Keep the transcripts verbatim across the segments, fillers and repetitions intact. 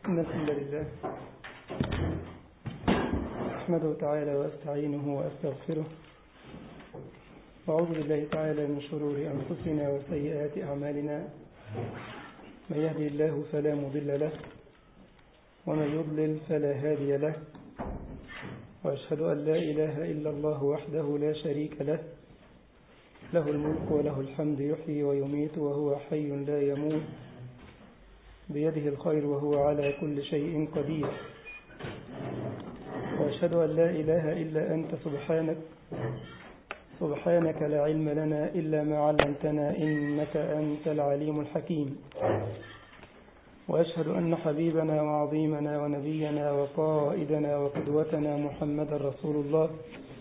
إن الحمد لله أحمده تعالى وأستعينه وأستغفره وأعوذ بالله تعالى من شرور أنفسنا وسيئات أعمالنا. من يهدي الله فلا مضل له ومن يضلل فلا هادي له، وأشهد أن لا إله إلا الله وحده لا شريك له، له الملك وله الحمد يحيي ويميت وهو حي لا يموت، بيده الخير وهو على كل شيء قدير. وأشهد أن لا إله إلا أنت سبحانك سبحانك لا علم لنا إلا ما علمتنا إنك أنت العليم الحكيم. وأشهد أن حبيبنا وعظيمنا ونبينا وقائدنا وقدوتنا محمد رسول الله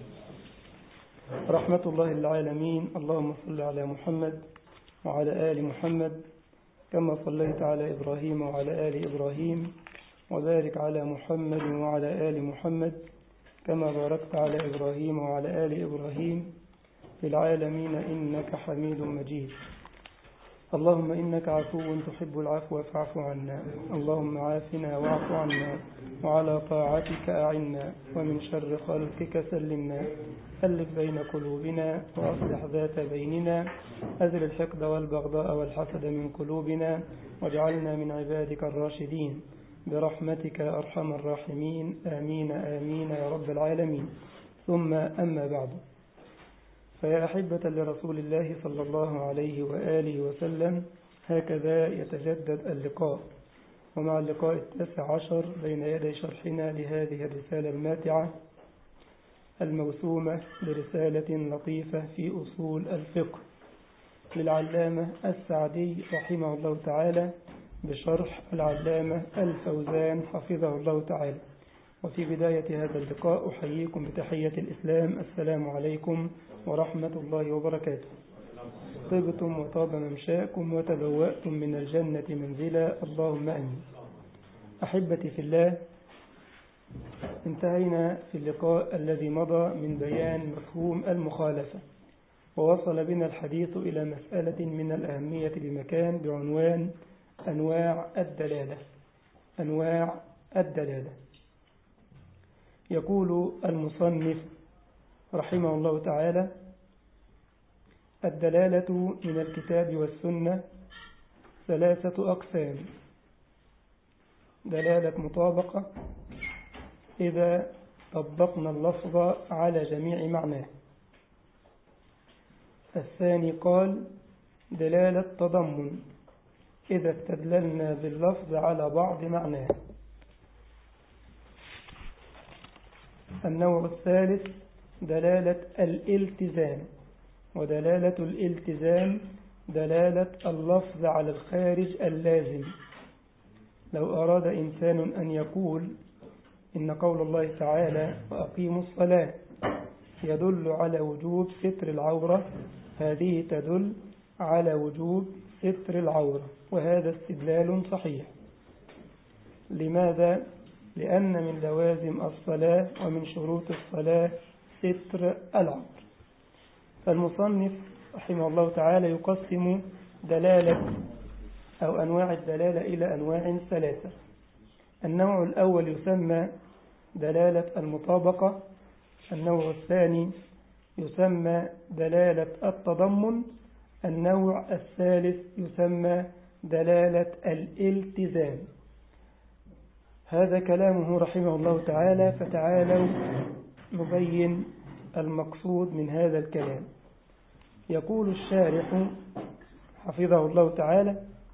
رحمة الله للعالمين. اللهم صل على محمد وعلى آل محمد كما صليت على إبراهيم وعلى آل إبراهيم، وبارك على محمد وعلى آل محمد كما باركت على إبراهيم وعلى آل إبراهيم في العالمين إنك حميد مجيد. اللهم إنك عفو تحب العفو فاعف عنا، اللهم عافنا واعف عنا، وعلى طاعتك أعنا، ومن شر خلقك سلمنا، ألف بين قلوبنا وأصلح ذات بيننا، أزل الحقد والبغضاء والحسد من قلوبنا، واجعلنا من عبادك الراشدين برحمتك أرحم الراحمين. آمين آمين يا رب العالمين. ثم أما بعد، فيا أحبة لرسول الله صلى الله عليه وآله وسلم، هكذا يتجدد اللقاء، ومع اللقاء التاسع عشر بين يدي شرحنا لهذه الرسالة الماتعة الموسومة برسالة لطيفة في أصول الفقه للعلامة السعدي رحمه الله تعالى بشرح العلامة الفوزان حفظه الله تعالى. وفي بداية هذا اللقاء أحييكم بتحية الإسلام، السلام عليكم ورحمة الله وبركاته. طبتم وطاب ممشاكم وتبوأتم من الجنة منزلا، اللهم آمين. أحبتي في الله، انتهينا في اللقاء الذي مضى من بيان مفهوم المخالفة، ووصل بنا الحديث إلى مسألة من الأهمية بمكان بعنوان أنواع الدلالة. أنواع الدلالة. يقول المصنف رحمه الله تعالى: الدلالة من الكتاب والسنة ثلاثة أقسام: دلالة مطابقة إذا طبقنا اللفظ على جميع معناه. الثاني قال دلالة تضمن إذا استدللنا باللفظ على بعض معناه. النوع الثالث دلالة الالتزام، ودلالة الالتزام دلالة اللفظ على الخارج اللازم. لو أراد إنسان أن يقول إن قول الله تعالى وأقيموا الصلاة يدل على وجوب ستر العورة، هذه تدل على وجوب ستر العورة، وهذا استدلال صحيح. لماذا؟ لأن من لوازم الصلاة ومن شروط الصلاة ستر العورة. فالمصنف رحمه الله تعالى يقسم دلالة أو أنواع الدلالة إلى أنواع ثلاثة. النوع الأول يسمى دلالة المطابقة، النوع الثاني يسمى دلالة التضمن، النوع الثالث يسمى دلالة الالتزام. هذا كلامه رحمه الله تعالى، فتعالوا نبين المقصود من هذا الكلام. يقول الشارح حفظه الله تعالى: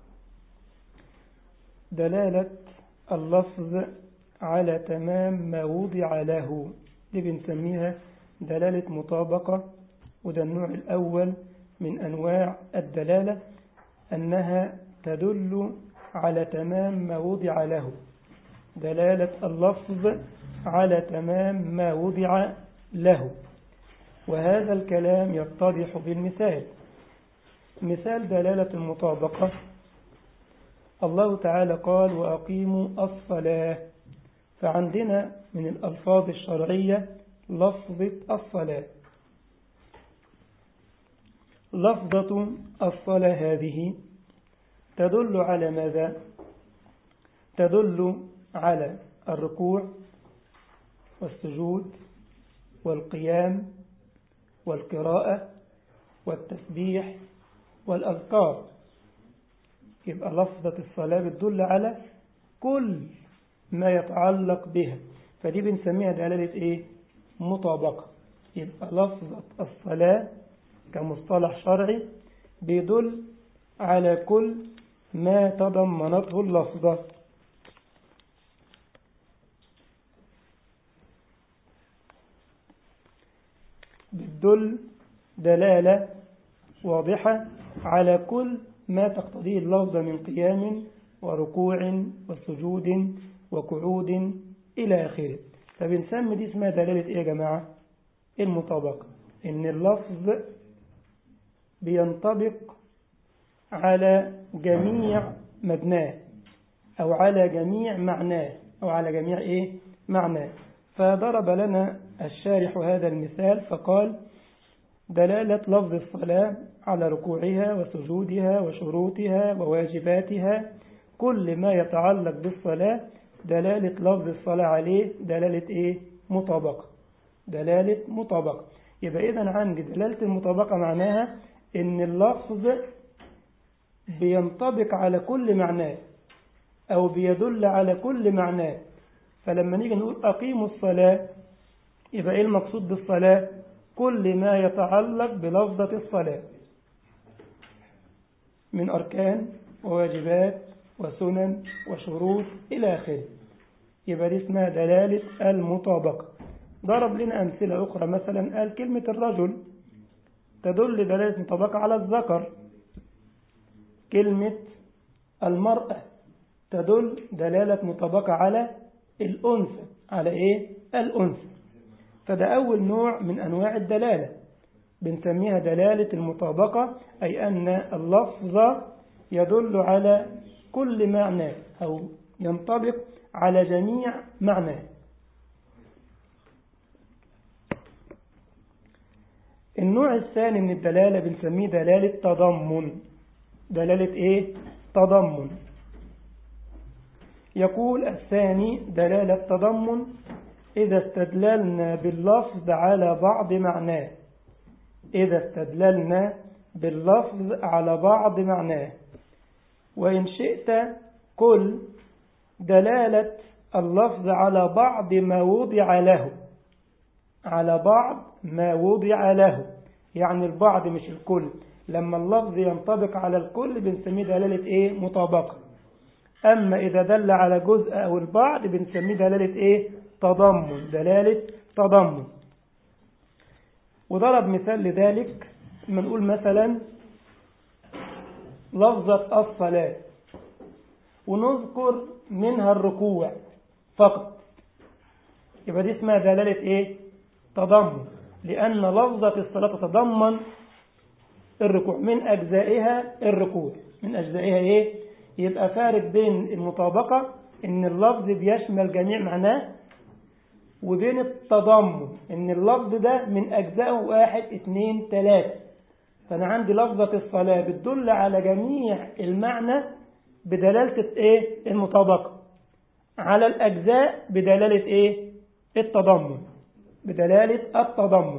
دلالة اللفظ على تمام ما وضع له، دي بنسميها دلالة مطابقة، وده النوع الأول من أنواع الدلالة، أنها تدل على تمام ما وضع له. دلالة اللفظ على تمام ما وضع له، وهذا الكلام يتضح بالمثال. مثال دلالة المطابقة: الله تعالى قال وأقيموا الصلاة، فعندنا من الألفاظ الشرعية لفظة الصلاة. لفظة الصلاة هذه تدل على ماذا؟ تدل على الركوع والسجود والقيام والقراءة والتسبيح والأذكار. يبقى لفظة الصلاة بتدل على كل ما يتعلق بها، فدي بنسميها دلالة إيه؟ مطابقة. يبقى لفظة الصلاة كمصطلح شرعي بيدل على كل ما تضمنته اللفظة. بتدل دلالة واضحة على كل ما تقتضيه اللفظة من قيام وركوع وسجود وقعود إلى آخره. فبنسمي دي اسمها دلالة إيه يا جماعة؟ المطابقة، إن اللفظ بينطبق على جميع مبناه أو على جميع معناه أو على جميع إيه؟ معناه. فضرب لنا الشارح هذا المثال فقال: دلالة لفظ الصلاة على ركوعها وسجودها وشروطها وواجباتها، كل ما يتعلق بالصلاة دلالة لفظ الصلاة عليه دلالة إيه؟ مطابقة. دلالة مطابقة. يبقى إذن عندي دلالة المطابقة معناها إن اللفظ بينطبق على كل معناه أو بيدل على كل معناه. فلما نيجي نقول أقيموا الصلاة، يبقى إيه المقصود بالصلاة؟ كل ما يتعلق بلفظة الصلاة من أركان وواجبات وسنن وشروط إلى آخره. يبقى دي اسمها دلالة المطابقة. ضرب لنا أمثلة أخرى، مثلا قال كلمة الرجل تدل دلالة مطابقة على الذكر، كلمة المرأة تدل دلالة مطابقة على الأنثى. على إيه؟ الأنثى. فده أول نوع من أنواع الدلالة بنسميها دلالة المطابقة، أي أن اللفظ يدل على كل معنى أو ينطبق على جميع معنى. النوع الثاني من الدلالة بنسميه دلالة تضمن. دلالة إيه؟ تضمن. يقول الثاني دلالة تضمن إذا استدللنا باللفظ على بعض معناه. إذا استدللنا باللفظ على بعض معناه. وإن شئت كل دلالة اللفظ على بعض ما وضع له. على بعض ما وضع له، يعني البعض مش الكل. لما اللفظ ينطبق على الكل بنسميه دلالة إيه؟ مطابقة. أما إذا دل على جزء أو البعض بنسميه دلالة إيه؟ تضمن. دلالة تضمن. وضرب مثال لذلك لما نقول مثلا لفظة الصلاة ونذكر منها الركوع فقط، يبقى دي اسمها دلالة إيه؟ تضمن، لأن لفظة الصلاة تتضمن الركوع، من أجزائها الركوع، من أجزائها إيه؟ يبقى فارق بين المطابقة إن اللفظ بيشمل جميع معناه، وبين التضمن إن اللفظ ده من أجزائه واحد اثنين ثلاثة. فأنا عندي لفظة الصلاة بتدل على جميع المعنى بدلالة إيه؟ المطابقة. على الأجزاء بدلالة إيه؟ التضمن. بدلالة التضمن.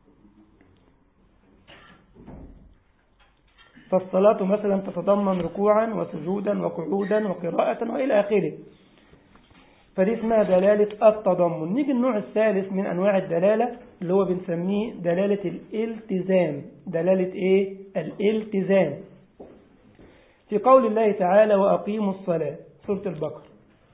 فالصلاة مثلا تتضمن ركوعا وسجودا وقعودا وقراءة وإلى آخره. فدي اسمها دلالة التضمن. نيجي النوع الثالث من أنواع الدلالة اللي هو بنسميه دلالة الالتزام. دلالة إيه؟ الالتزام. في قول الله تعالى وأقيموا الصلاة، سورة البقرة،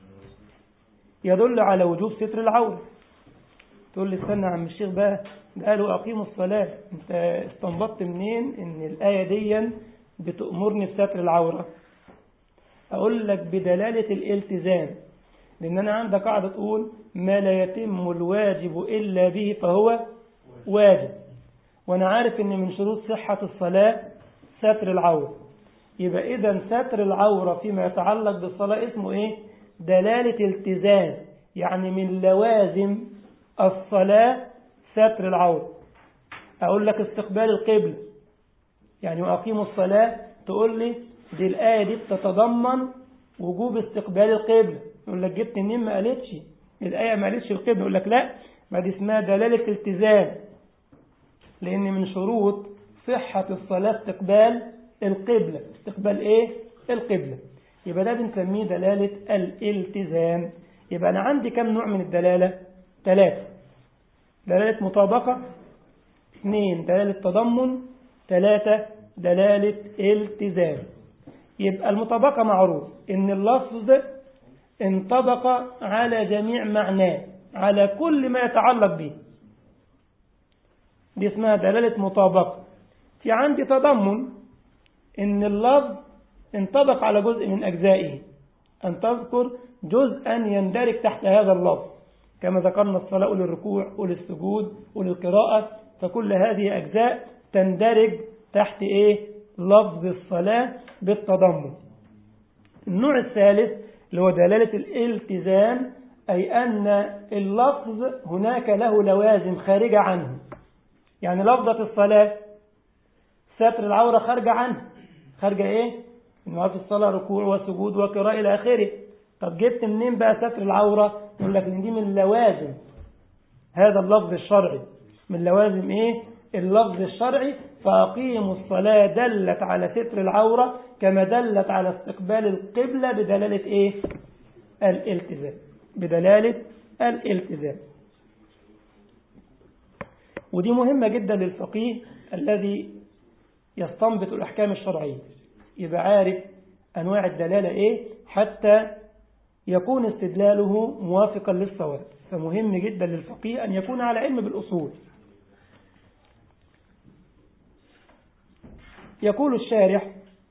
يدل على وجوب ستر العورة. تقول لي استنى يا عم الشيخ بقى، قالوا أقيموا الصلاة، أنت استنبطت منين إن الآية دي بتأمرني بستر العورة؟ أقول لك بدلالة الالتزام، لأن أنا عندي قاعدة تقول ما لا يتم الواجب إلا به فهو واجب، وأنا عارف إن من شروط صحة الصلاة ستر العورة. يبقى إذا ستر العورة فيما يتعلق بالصلاة اسمه إيه؟ دلالة التزام، يعني من لوازم الصلاة ستر العورة. أقول لك استقبال القبلة، يعني وأقيموا الصلاة، تقول لي دي الآية دي تتضمن وجوب استقبال القبلة. يقول لك جبت منين؟ ما قالتش الآية، ما قالتش القبلة. يقول لك لا، ما دي اسمها دلالة التزام، لأن من شروط صحة الصلاة استقبال القبلة. استقبال إيه؟ القبلة. يبقى ده بنسميه دلالة الالتزام. يبقى أنا عندي كم نوع من الدلالة؟ ثلاثة: دلالة مطابقة، اثنين دلالة تضمن، ثلاثة دلالة التزام. يبقى المطابقة معروف إن اللفظ انطبق على جميع معناه، على كل ما يتعلق به، دي اسمها دلالة مطابقة. في عندي تضمن، إن اللفظ انطبق على جزء من أجزائه، أن تذكر جزءا يندرج تحت هذا اللفظ، كما ذكرنا الصلاة وللركوع وللسجود وللقراءة، فكل هذه أجزاء تندرج تحت إيه؟ لفظ الصلاة بالتضمن. النوع الثالث اللي هو دلالة الالتزام، أي أن اللفظ هناك له لوازم خارجة عنه. يعني لفظة الصلاة ستر العورة خارجة عنه، خارجة إيه؟ إنه في الصلاة ركوع وسجود وقراءة إلى آخره. طب جبت منين بقى ستر العورة؟ يقول لك إن دي من لوازم هذا اللفظ الشرعي. من لوازم إيه؟ اللفظ الشرعي. فأقيموا الصلاة دلت على ستر العورة كما دلت على استقبال القبلة بدلالة إيه؟ الالتزام. بدلالة الالتزام. ودي مهمة جدا للفقيه الذي يستنبط الأحكام الشرعية، يبقى عارف أنواع الدلالة إيه حتى يكون استدلاله موافقا للصواب. فمهم جدا للفقيه أن يكون على علم بالأصول. يقول الشارح: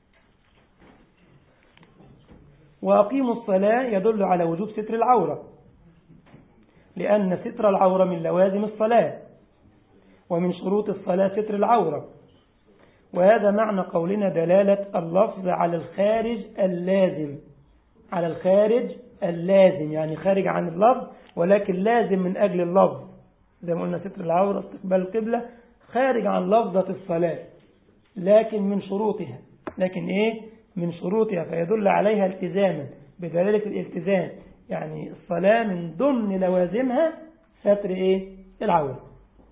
وأقيموا الصلاة يدل على وجوب ستر العورة، لأن ستر العورة من لوازم الصلاة، ومن شروط الصلاة ستر العورة. وهذا معنى قولنا دلالة اللفظ على الخارج اللازم. على الخارج اللازم، يعني خارج عن اللفظ ولكن لازم من أجل اللفظ. زي ما قلنا ستر العورة استقبال القبلة خارج عن لفظة الصلاة، لكن من شروطها. لكن إيه؟ من شروطها، فيدل عليها التزاما بدلالة الالتزام. يعني الصلاة من ضمن لوازمها ستر إيه؟ العورة.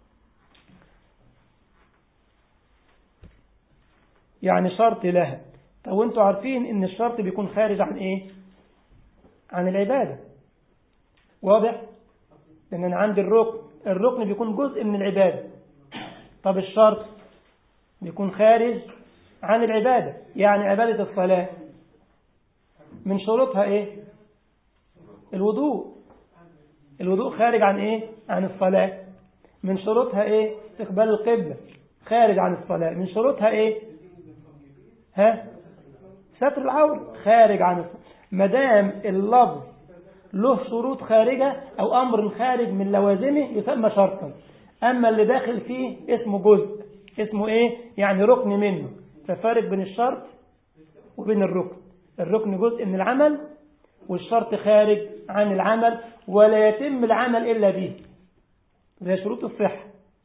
يعني شرط لها. طب وانتوا عارفين ان الشرط بيكون خارج عن ايه؟ عن العبادة. واضح؟ لان انا عندي الركن، الركن بيكون جزء من العبادة. طب الشرط بيكون خارج عن العبادة. يعني عبادة الصلاة من شروطها ايه؟ الوضوء. الوضوء خارج عن ايه؟ عن الصلاة. من شروطها ايه؟ استقبال القبلة خارج عن الصلاة. من شروطها ايه؟ ها؟ ستر العورة خارج عن الصلاة. مدام اللفظ له شروط خارجة أو أمر خارج من لوازمه يسمى شرطا. أما اللي داخل فيه اسمه جزء، اسمه إيه؟ يعني ركن منه. ففارق بين الشرط وبين الركن. الركن جزء من العمل، والشرط خارج عن العمل، ولا يتم العمل إلا به، زي شروط الصحة.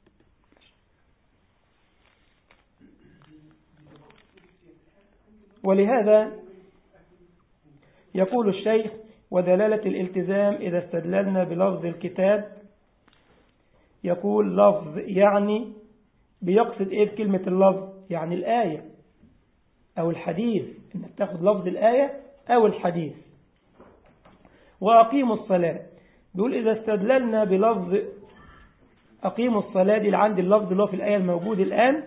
ولهذا يقول الشيخ: ودلالة الالتزام إذا استدللنا بلفظ الكتاب. يقول لفظ يعني بيقصد إيه بكلمة اللفظ؟ يعني الآية أو الحديث، إنك تاخد لفظ الآية أو الحديث. وأقيموا الصلاة، بيقول إذا استدللنا بلفظ أقيموا الصلاة، دي اللي عندي اللفظ اللي هو في الآية الموجود الآن.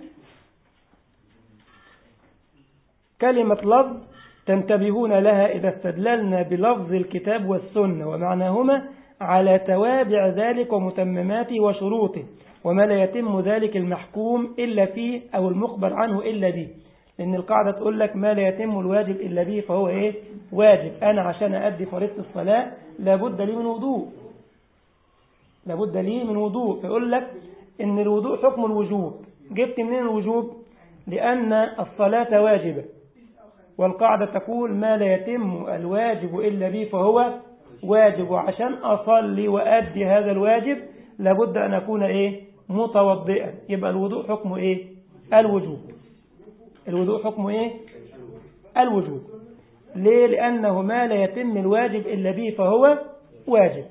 كلمة لفظ تنتبهون لها إذا استدللنا بلفظ الكتاب والسنة ومعناهما على توابع ذلك ومتمماته وشروطه، وما لا يتم ذلك المحكوم إلا فيه أو المخبر عنه إلا به. لأن القاعدة تقول لك ما لا يتم الواجب إلا به فهو إيه؟ واجب. أنا عشان أؤدي فريضة الصلاة لابد لي من وضوء، لابد لي من وضوء. فيقول لك إن الوضوء حكم الوجوب. جبت منين الوجوب؟ لأن الصلاة واجبة، والقاعدة تقول ما لا يتم الواجب إلا به فهو واجب. وعشان أصلي وأدي هذا الواجب لابد أن أكون إيه؟ متوضئا. يبقى الوضوء حكمه إيه؟ الوجوب. الوضوء حكمه إيه؟ الوجوب. ليه؟ لأنه ما لا يتم الواجب إلا به فهو واجب.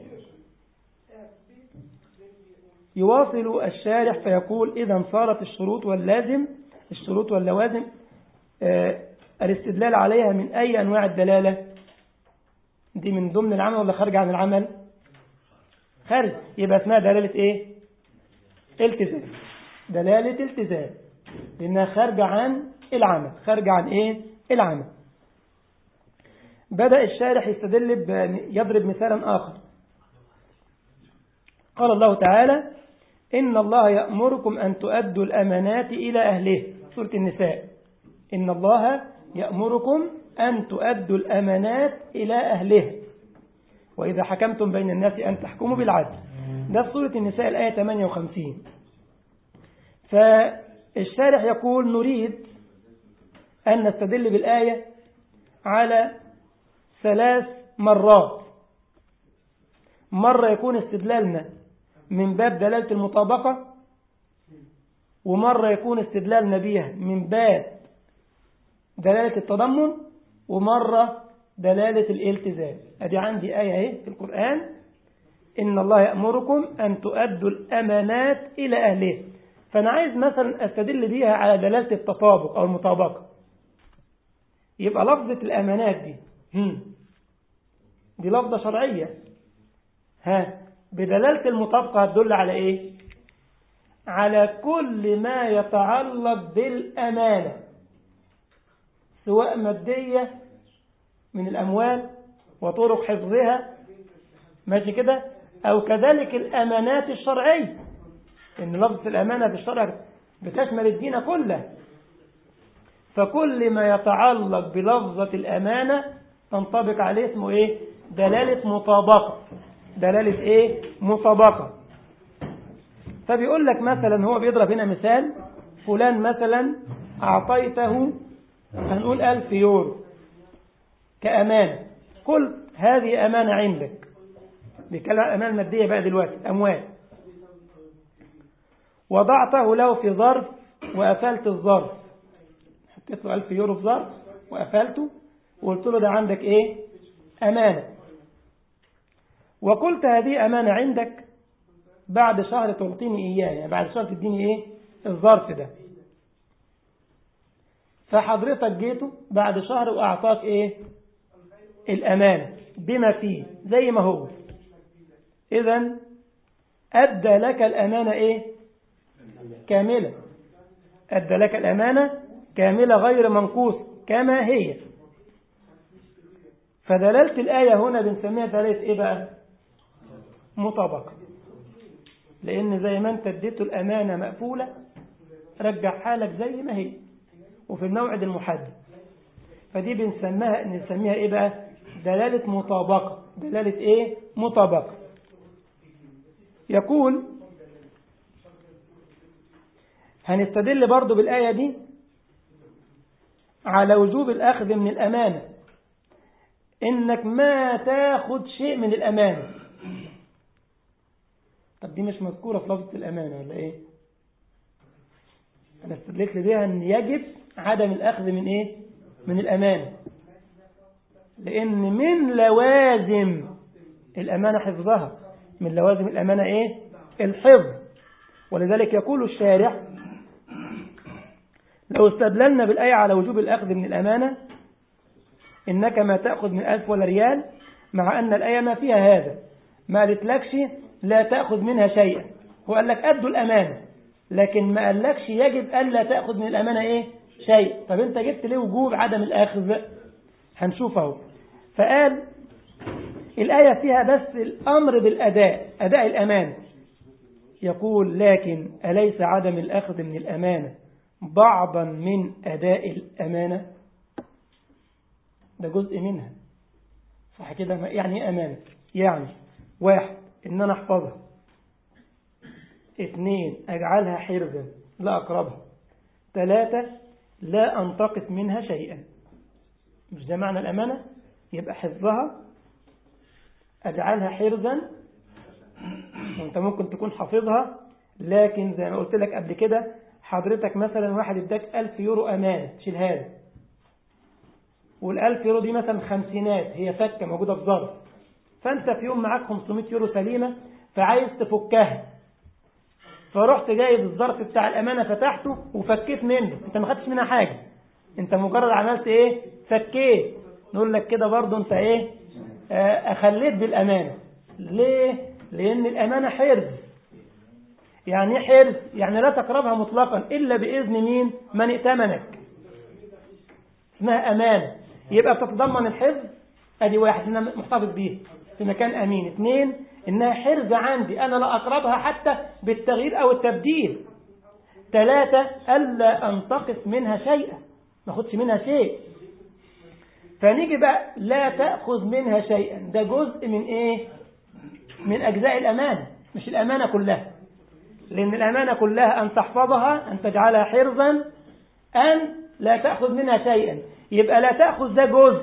يواصل الشارح فيقول إذا صارت الشروط واللازم الشروط واللوازم آه الاستدلال عليها من أي أنواع الدلالة؟ دي من ضمن العمل ولا خارج عن العمل؟ خارج، يبقى اسمها دلالة إيه؟ التزام. دلالة التزام لأنها خارجة عن العمل. خارجة عن إيه؟ العمل. بدأ الشارح يستدل يضرب مثالا آخر. قال الله تعالى إن الله يأمركم أن تؤدوا الأمانات إلى أهله. سورة النساء. إن الله يأمركم أن تؤدوا الأمانات إلى أهله وإذا حكمتم بين الناس أن تحكموا بالعدل. ده في سورة النساء الآية ثمانية وخمسين. فالشارح يقول نريد أن نستدل بالآية على ثلاث مرات. مرة يكون استدلالنا من باب دلالة المطابقة، ومرة يكون استدلالنا بها من باب دلالة التضمن، ومرة دلالة الالتزام. أدي عندي آية اهي في القرآن إن الله يأمركم أن تؤدوا الأمانات إلى أهله. فأنا عايز مثلا أستدل بيها على دلالة التطابق أو المطابقة. يبقى لفظة الأمانات دي هم. دي لفظة شرعية. ها بدلالة المطابقة هتدل على إيه؟ على كل ما يتعلق بالأمانة سواء مادية من الأموال وطرق حفظها ماشي كده، أو كذلك الأمانات الشرعية. إن لفظة الأمانة في الشرع بتشمل الدين كله. فكل ما يتعلق بلفظة الأمانة تنطبق عليه اسمه إيه؟ دلالة مطابقة. دلالة إيه؟ مطابقة. فبيقول لك مثلا هو بيضرب هنا مثال فلان مثلا أعطيته هنقول ألف يورو كأمانة. قلت هذه أمانة عندك. بيتكلم عن أمانة مادية بقى دلوقتي أموال. وضعته له في ظرف وقفلت الظرف. حطيت له ألف يورو في ظرف وقفلته وقلت له ده عندك إيه؟ أمانة. وقلت هذه أمانة عندك بعد شهر تعطيني إياه، يعني بعد شهر تديني إيه؟ الظرف ده. فحضرتك جيته بعد شهر وأعطاك إيه؟ الأمانة بما فيه زي ما هو. إذن أدى لك الأمانة إيه؟ كاملة. أدى لك الأمانة كاملة غير منقوص كما هي. فدلالة الآية هنا بنسميها دلالة إيه بقى؟ مطابقة. لأن زي ما أنت اديته الأمانة مقفولة رجع حالك زي ما هي وفي الموعد المحدد. فدي بنسميها نسميها إيه بقى؟ دلالة مطابقة. دلالة إيه؟ مطابقة. يقول هنستدل برضو بالآية دي على وجوب الأخذ من الأمانة. إنك ما تاخد شيء من الأمانة. طب دي مش مذكورة في لفظة الأمانة ولا إيه؟ أنا استدلت بها أن يجب عدم الأخذ من إيه؟ من الأمانة. لأن من لوازم الأمانة حفظها. من لوازم الأمانة إيه؟ الحفظ. ولذلك يقول الشارح لو استدللنا بالآية على وجوب الأخذ من الأمانة إنك ما تأخذ من ألف ولا ريال، مع أن الآية ما فيها هذا، ما قالتلكش لا تأخذ منها شيئا. هو قال لك أدوا الأمانة، لكن ما قالكش يجب ألا تأخذ من الأمانة إيه؟ شيء. طب أنت جبت ليه وجوب عدم الأخذ؟ هنشوفه. فقال الآية فيها بس الأمر بالأداء، أداء الأمانة. يقول لكن أليس عدم الأخذ من الأمانة بعضا من أداء الأمانة؟ ده جزء منها صح كده. يعني أمانة يعني واحد إن أنا أحفظها، اثنين أجعلها حرزا لا أقربها، ثلاثة لا أنتقص منها شيئا. مش ده معنى الأمانة؟ يبقى حفظها، أجعلها حرزا. وانت ممكن تكون حافظها لكن زي ما قلت لك قبل كده حضرتك مثلا واحد اداك ألف يورو أمانة تشيلها له، والألف يورو دي مثلا خمسينات، هي فكة موجودة في ظرف، فأنت في يوم معاك خمسمائة يورو سليمة فعايز تفكها، فرحت جايب الظرف بتاع الأمانة فتحته وفكيت منه، أنت ما خدتش منها حاجة، أنت مجرد عملت إيه؟ فكيت. نقول لك كده برضو أنت إيه؟ أخليت بالأمانة. ليه؟ لأن الأمانة حرز. يعني إيه حرز؟ يعني لا تقربها مطلقا إلا بإذن مين؟ من ائتمنك، اسمها أمانة. يبقى بتتضمن الحفظ، أدي واحد إنها محتفظ بيه في مكان أمين. اثنين، إنها حرز عندي أنا لا أقربها حتى بالتغيير أو التبديل. ثلاثة، ألا أنتقص منها شيئا، ما أخذش منها شيء. فنيجي بقى لا تأخذ منها شيئا، ده جزء من إيه؟ من أجزاء الأمانة، مش الأمانة كلها، لأن الأمانة كلها أن تحفظها، أن تجعلها حرزا، أن لا تأخذ منها شيئا. يبقى لا تأخذ ده جزء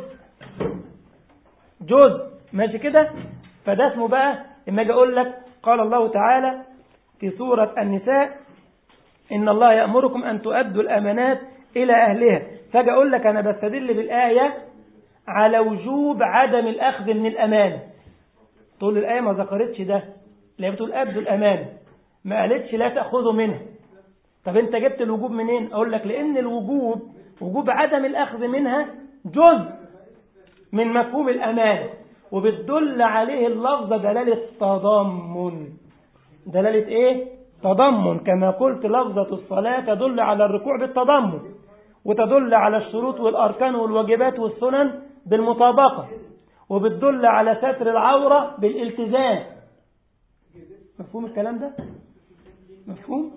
جزء ماشي كده. فده اسمه بقى لما اجي اقول لك قال الله تعالى في سورة النساء إن الله يأمركم أن تؤدوا الأمانات إلى أهلها، فاجي اقول لك أنا بستدل بالآية على وجوب عدم الأخذ من الأمانة. تقول الآية ما ذكرتش ده، لا بتقول أدوا الأمانة، ما قالتش لا تأخذوا منها. طب انت جبت الوجوب منين؟ اقول لك لان الوجوب وجوب عدم الاخذ منها جزء من مفهوم الامانه، وبتدل عليه اللفظه دلاله تضمن. دلاله ايه؟ تضمن. كما قلت لفظه الصلاه تدل على الركوع بالتضمن، وتدل على الشروط والاركان والواجبات والسنن بالمطابقه، وبتدل على ستر العوره بالالتزام. مفهوم الكلام ده؟ مفهوم؟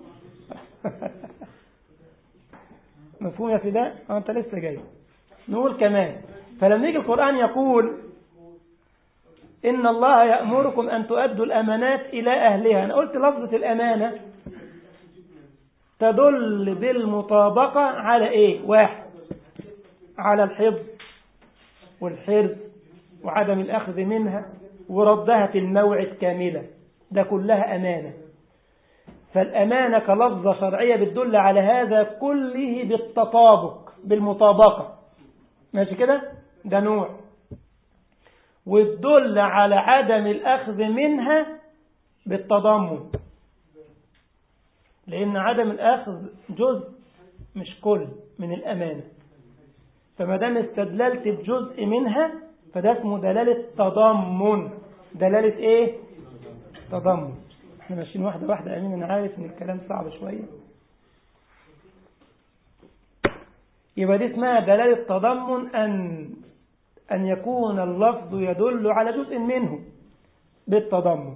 مفهوم يا فداء؟ اه انت لسه جاي. نقول كمان فلما يجي القرآن يقول إن الله يأمركم أن تؤدوا الأمانات إلى أهلها، أنا قلت لفظة الأمانة تدل بالمطابقة على إيه؟ واحد، على الحفظ والحرز وعدم الأخذ منها وردها في الموعد كاملة، ده كلها أمانة. فالأمانة كلفظة شرعية بتدل على هذا كله بالتطابق بالمطابقة، ماشي كده؟ ده نوع. وتدل على عدم الأخذ منها بالتضمن، لأن عدم الأخذ جزء مش كل من الأمانة. فما دام استدللت بجزء منها فده اسمه دلالة تضمن. دلالة إيه؟ تضمن. احنا ماشيين واحدة واحدة أمين، أنا عارف إن الكلام صعب شوية. يبقى دي اسمها دلالة تضمن، أن أن يكون اللفظ يدل على جزء منه بالتضمن.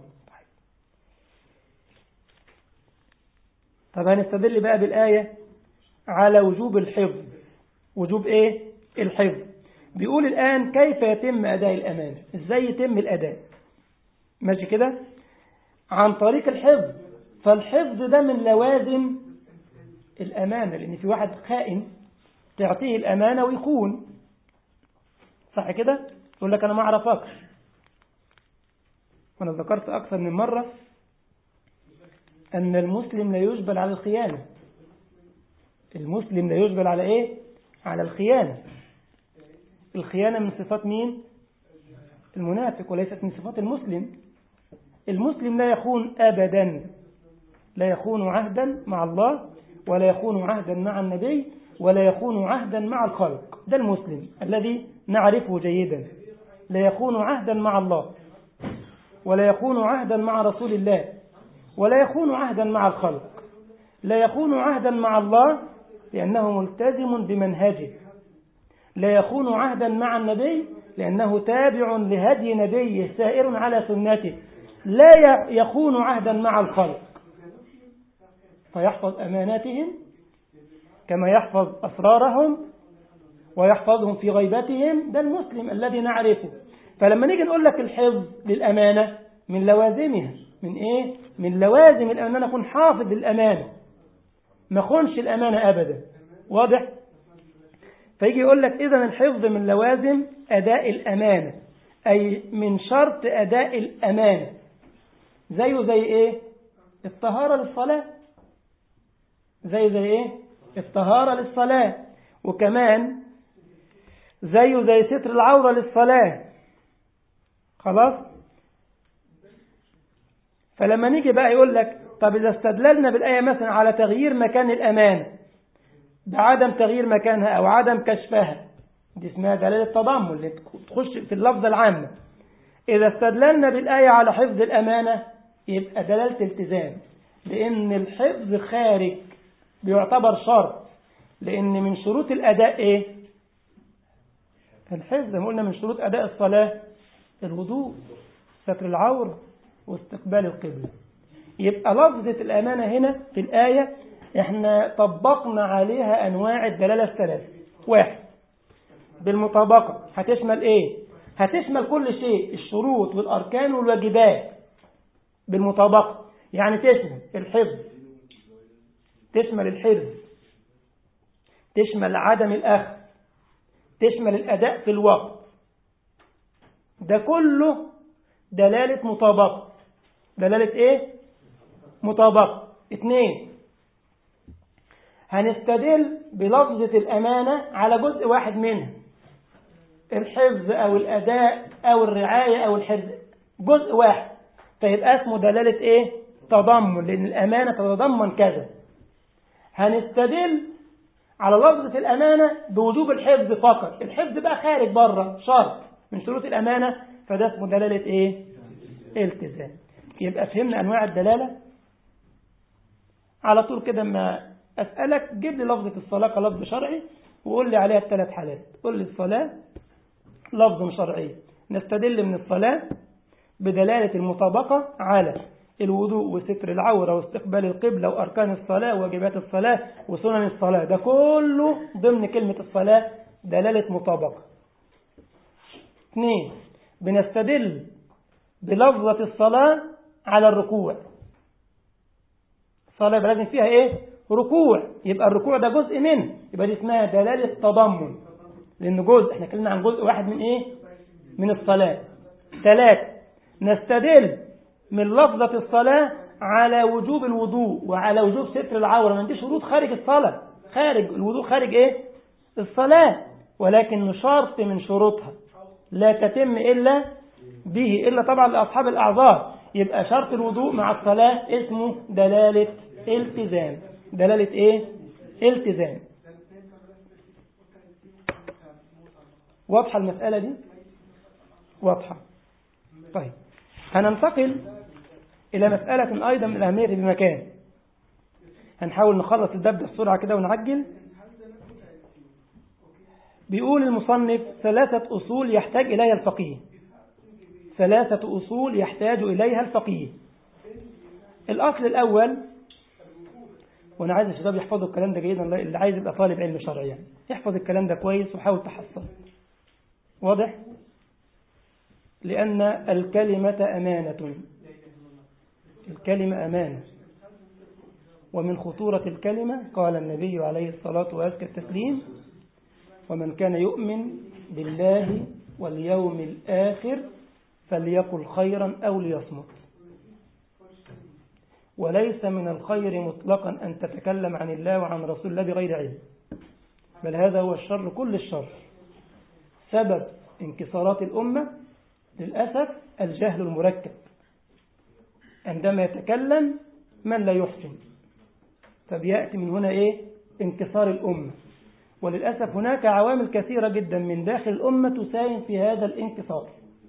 طب هنستدل بقى بالآية على وجوب الحفظ. وجوب إيه؟ الحفظ. بيقول الآن كيف يتم أداء الأمانة، إزاي يتم الأداء؟ ماشي كده؟ عن طريق الحفظ. فالحفظ ده من لوازم الأمانة، لأن في واحد خائن تعطيه الأمانة ويخون، صح كده؟ يقول لك أنا ما أعرفكش. وأنا ذكرت أكثر من مرة أن المسلم لا يجبل على الخيانة. المسلم لا يجبل على إيه؟ على الخيانة. الخيانة من صفات مين؟ المنافق، وليست من صفات المسلم. المسلم لا يخون أبدا، لا يخون عهدا مع الله، ولا يخون عهدا مع النبي، ولا يخون عهدا مع الخلق. ده المسلم الذي نعرفه جيدا. لا يخون عهدا مع الله، ولا يخون عهدا مع رسول الله، ولا يخون عهدا مع الخلق. لا يخون عهدا مع الله لأنه ملتزم بمنهجه، لا يخون عهدا مع النبي لأنه تابع لهدي نبيه سائر على سنته، لا يخون عهدا مع الخلق فيحفظ أماناتهم كما يحفظ أسرارهم ويحفظهم في غيبتهم. ده المسلم الذي نعرفه. فلما نيجي نقول لك الحفظ للأمانة من لوازمها، من إيه؟ من لوازم الأمانة أكون حافظ للأمانة، ما خونش الأمانة أبدا. واضح؟ فيجي يقول لك إذن الحفظ من لوازم أداء الأمانة، أي من شرط أداء الأمانة. زيه زي إيه؟ الطهارة للصلاة. زي زي إيه؟ الطهارة للصلاة. وكمان زيه زي ستر العورة للصلاة. خلاص. فلما نيجي بقى يقول لك طب إذا استدللنا بالآية مثلا على تغيير مكان الأمانة بعدم تغيير مكانها أو عدم كشفها، دي اسمها دلالة تضمن اللي تخش في اللفظة العامة. إذا استدللنا بالآية على حفظ الأمانة يبقى دلالة التزام، لأن الحفظ خارج بيعتبر شرط، لأن من شروط الأداء إيه؟ الحفظ. زي ما قلنا من شروط أداء الصلاة الوضوء، ستر العورة، واستقبال القبلة. يبقى لفظة الأمانة هنا في الآية احنا طبقنا عليها أنواع الدلالة الثلاثة. واحد، بالمطابقة هتشمل إيه؟ هتشمل كل شيء، الشروط والأركان والواجبات بالمطابقة، يعني تشمل الحفظ، تشمل الحفظ، تشمل عدم الأخذ، تشمل الأداء في الوقت. ده كله دلالة مطابقة. دلالة إيه؟ مطابقة. اثنين، هنستدل بلفظة الأمانة على جزء واحد منها، الحفظ أو الأداء أو الرعاية أو الحفظ، جزء واحد، فيبقى اسمه دلالة إيه؟ تضمن، لأن الأمانة تتضمن كذا. هنستدل على لفظة الأمانة بوجوب الحفظ فقط، الحفظ بقى خارج بره شرط من شروط الأمانة، فده اسمه دلالة إيه؟ التزام. يبقى فهمنا أنواع الدلالة. على طول كده ما أسألك جيب لي لفظة الصلاة كلفظ شرعي وقول لي عليها الثلاث حالات. قول لي الصلاة لفظ شرعي نستدل من الصلاة بدلالة المطابقة على الوضوء وستر العورة واستقبال القبلة وأركان الصلاة وواجبات الصلاة وسنن الصلاة، ده كله ضمن كلمة الصلاة دلالة مطابقة. اثنين، بنستدل بلفظة الصلاة على الركوع. الصلاة يبقى لازم فيها ايه؟ ركوع، يبقى الركوع ده جزء منه، يبقى دي اسمها دلالة تضمن، لأنه جزء، احنا اتكلمنا عن جزء واحد من ايه؟ من الصلاة. ثلاثة، نستدل من لفظة الصلاة على وجوب الوضوء وعلى وجوب ستر العورة، ما دي شروط خارج الصلاة، خارج الوضوء، خارج ايه؟ الصلاة، ولكن شرط من شروطها لا تتم إلا به، إلا طبعا لأصحاب الأعذار. يبقى شرط الوضوء مع الصلاة اسمه دلالة التزام. دلالة ايه؟ التزام. واضحة المسألة دي؟ واضحة. طيب هننتقل إلى مسألة أيضا من الأهمية بمكان. هنحاول نخلص الباب ده بسرعة كده ونعجل. بيقول المصنف ثلاثة أصول يحتاج إليها الفقيه. ثلاثة أصول يحتاج إليها الفقيه. الأصل الأول، وأنا عايز الشباب يحفظوا الكلام ده جيدا، اللي عايز يبقى طالب علم شرعي يعني يحفظ الكلام ده كويس وحاول تحصل. واضح؟ لأن الكلمة أمانة، الكلمة أمانة، ومن خطورة الكلمة قال النبي عليه الصلاة وأزكى التسليم: ومن كان يؤمن بالله واليوم الآخر فليقل خيرا أو ليصمت. وليس من الخير مطلقا أن تتكلم عن الله وعن رسول الله بغير علم، بل هذا هو الشر كل الشر. سبب انكسارات الأمة للأسف الجهل المركب، عندما يتكلم من لا يحسن، فبيأتي من هنا إيه؟ انكسار الأمة. وللأسف هناك عوامل كثيرة جدا من داخل الأمة تساهم في هذا الانكسار،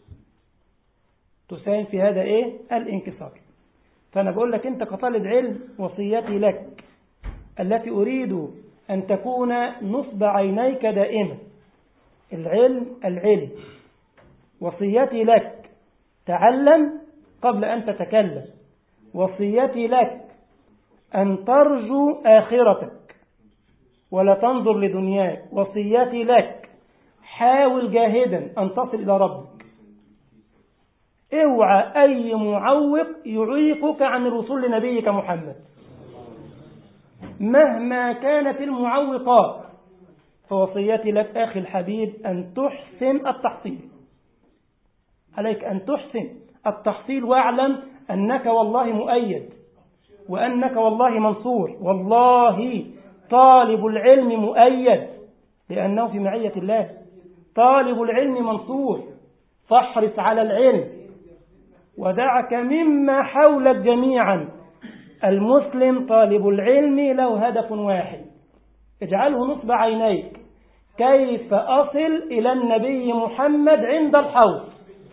تساهم في هذا إيه؟ الانكسار. فأنا بقول لك أنت كطالب علم وصيتي لك التي أريد أن تكون نصب عينيك دائما، العلم العلم. وصيتي لك تعلم قبل أن تتكلم. وصيتي لك أن ترجو آخرتك ولا تنظر لدنياك. وصيتي لك حاول جاهدا أن تصل إلى ربك. اوعى أي معوق يعيقك عن الوصول لنبيك محمد مهما كانت المعوقات. فوصيتي لك أخي الحبيب أن تحسن التحصيل، عليك أن تحسن التحصيل، واعلم أنك والله مؤيد وأنك والله منصور. والله طالب العلم مؤيد لأنه في معية الله. طالب العلم منصور، فاحرص على العلم ودعك مما حولك جميعا. المسلم طالب العلم له هدف واحد، اجعله نصب عينيك، كيف أصل إلى النبي محمد عند الحوض،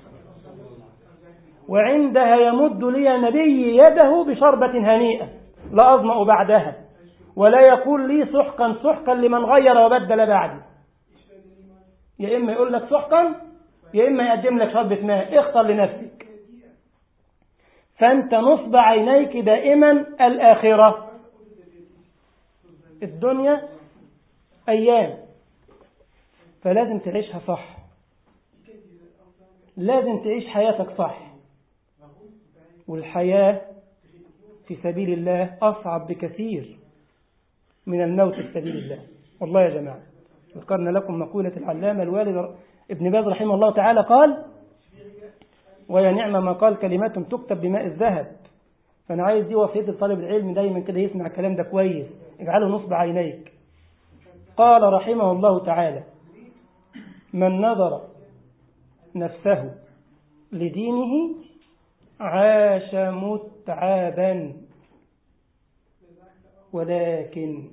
وعندها يمد لي نبي يده بشربة هنيئة لا أظمأ بعدها، ولا يقول لي سحقا سحقا لمن غير وبدل بعدي. يا إما يقول لك سحقا، يا إما يقدم لك شربة ماء، اختر لنفسك. فأنت نصب عينيك دائما الآخرة. الدنيا أيام، فلازم تعيشها صح، لازم تعيش حياتك صح. والحياة في سبيل الله أصعب بكثير من الموت في سبيل الله. والله يا جماعة ذكرنا لكم مقولة العلامة الوالد ابن باز رحمه الله تعالى قال: ويا نعم ما قال كلمات تكتب بماء الذهب. فأنا عايز دي وصية طالب العلم، دايما كده يسمع الكلام ده كويس، اجعله نصب عينيك. قال رحمه الله تعالى: من نظر نفسه لدينه عاش متعبا، ولكن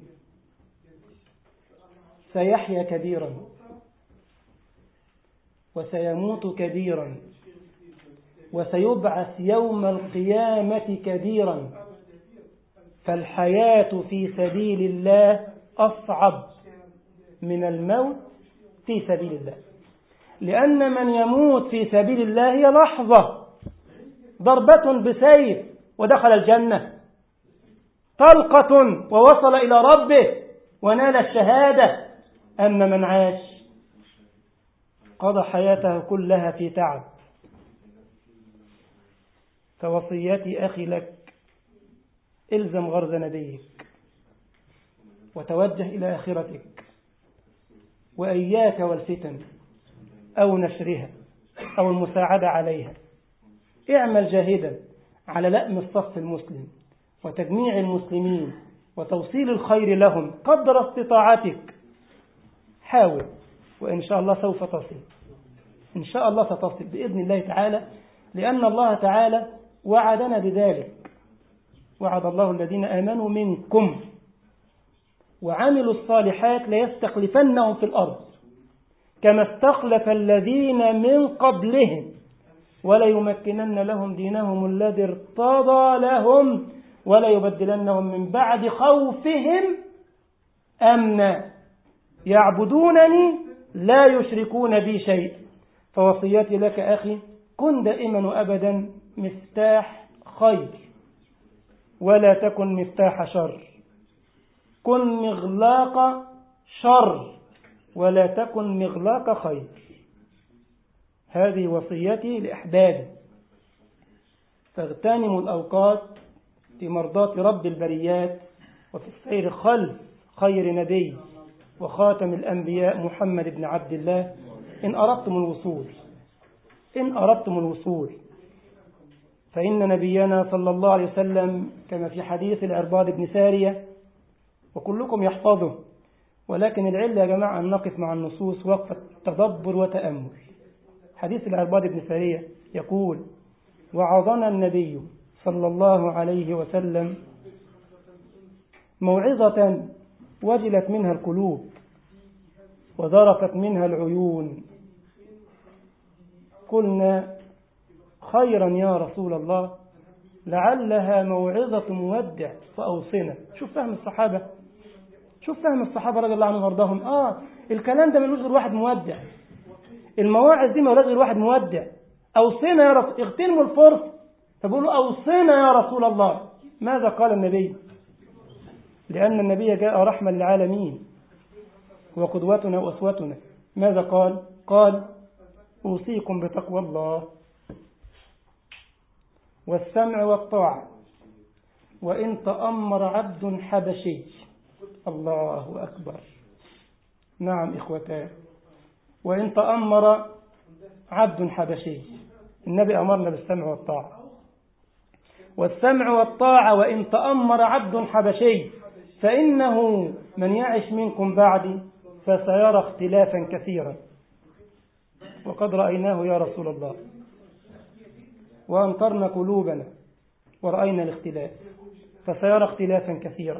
سيحيا كبيرا وسيموت كبيرا وسيبعث يوم القيامة كبيرا. فالحياة في سبيل الله أصعب من الموت في سبيل الله، لأن من يموت في سبيل الله هي لحظة، ضربة بسيف ودخل الجنة، طلقة ووصل إلى ربه ونال الشهادة. أما من عاش قضى حياته كلها في تعب. فوصيتي أخي لك: إلزم غرز نبيك وتوجه إلى آخرتك، وإياك والفتن أو نشرها أو المساعدة عليها. اعمل جاهدا على لأم الصف المسلم وتجميع المسلمين وتوصيل الخير لهم قدر استطاعتك. حاول، وإن شاء الله سوف تصل، إن شاء الله ستصل بإذن الله تعالى، لأن الله تعالى وعدنا بذلك. وعد الله الذين آمنوا منكم وعملوا الصالحات ليستخلفنهم في الأرض كما استخلف الذين من قبلهم وليمكنن لهم دينهم الذي ارتضى لهم وليبدلنهم من بعد خوفهم أمنا يعبدونني لا يشركون بي شيء. فوصيتي لك أخي: كن دائما وأبدا مفتاح خير ولا تكن مفتاح شر، كن مغلاق شر ولا تكن مغلاق خير. هذه وصيتي لأحبابي. فاغتنموا الأوقات في مرضاة رب البريات وفي السير خلف خير نبي وخاتم الأنبياء محمد بن عبد الله، إن أردتم الوصول إن أردتم الوصول فإن نبينا صلى الله عليه وسلم كما في حديث العرباض بن سارية، وكلكم يحفظه، ولكن العلة يا جماعة أن نقف مع النصوص وقفة تدبر وتأمل. حديث العرباض بن سارية يقول: وعظنا النبي صلى الله عليه وسلم موعظة وجلت منها القلوب وذرفت منها العيون. قلنا: خيرا يا رسول الله، لعلها موعظة مودع فأوصنا. شوف فهم الصحابة، شوف فهم الصحابة رضي الله عنهم وارضاهم. آه الكلام ده ملوش غير واحد مودع، المواعظ دي ملوش غير واحد مودع. أوصنا يا رسول، اغتنموا الفرصة، فبقولوا أوصنا يا رسول الله. ماذا قال النبي؟ لأن النبي جاء رحمة للعالمين وقدوتنا وأسوتنا. ماذا قال؟ قال: أوصيكم بتقوى الله والسمع والطاعة وإن تأمر عبد حبشي. الله أكبر. نعم إخوتان، وإن تأمر عبد حبشي. النبي أمرنا بالسمع والطاعة، والسمع والطاعة وإن تأمر عبد حبشي، فإنه من يعش منكم بعدي فسيرى اختلافا كثيرا. وقد رأيناه يا رسول الله وأنكرنا قلوبنا ورأينا الاختلاف، فسيرى اختلافا كثيرا.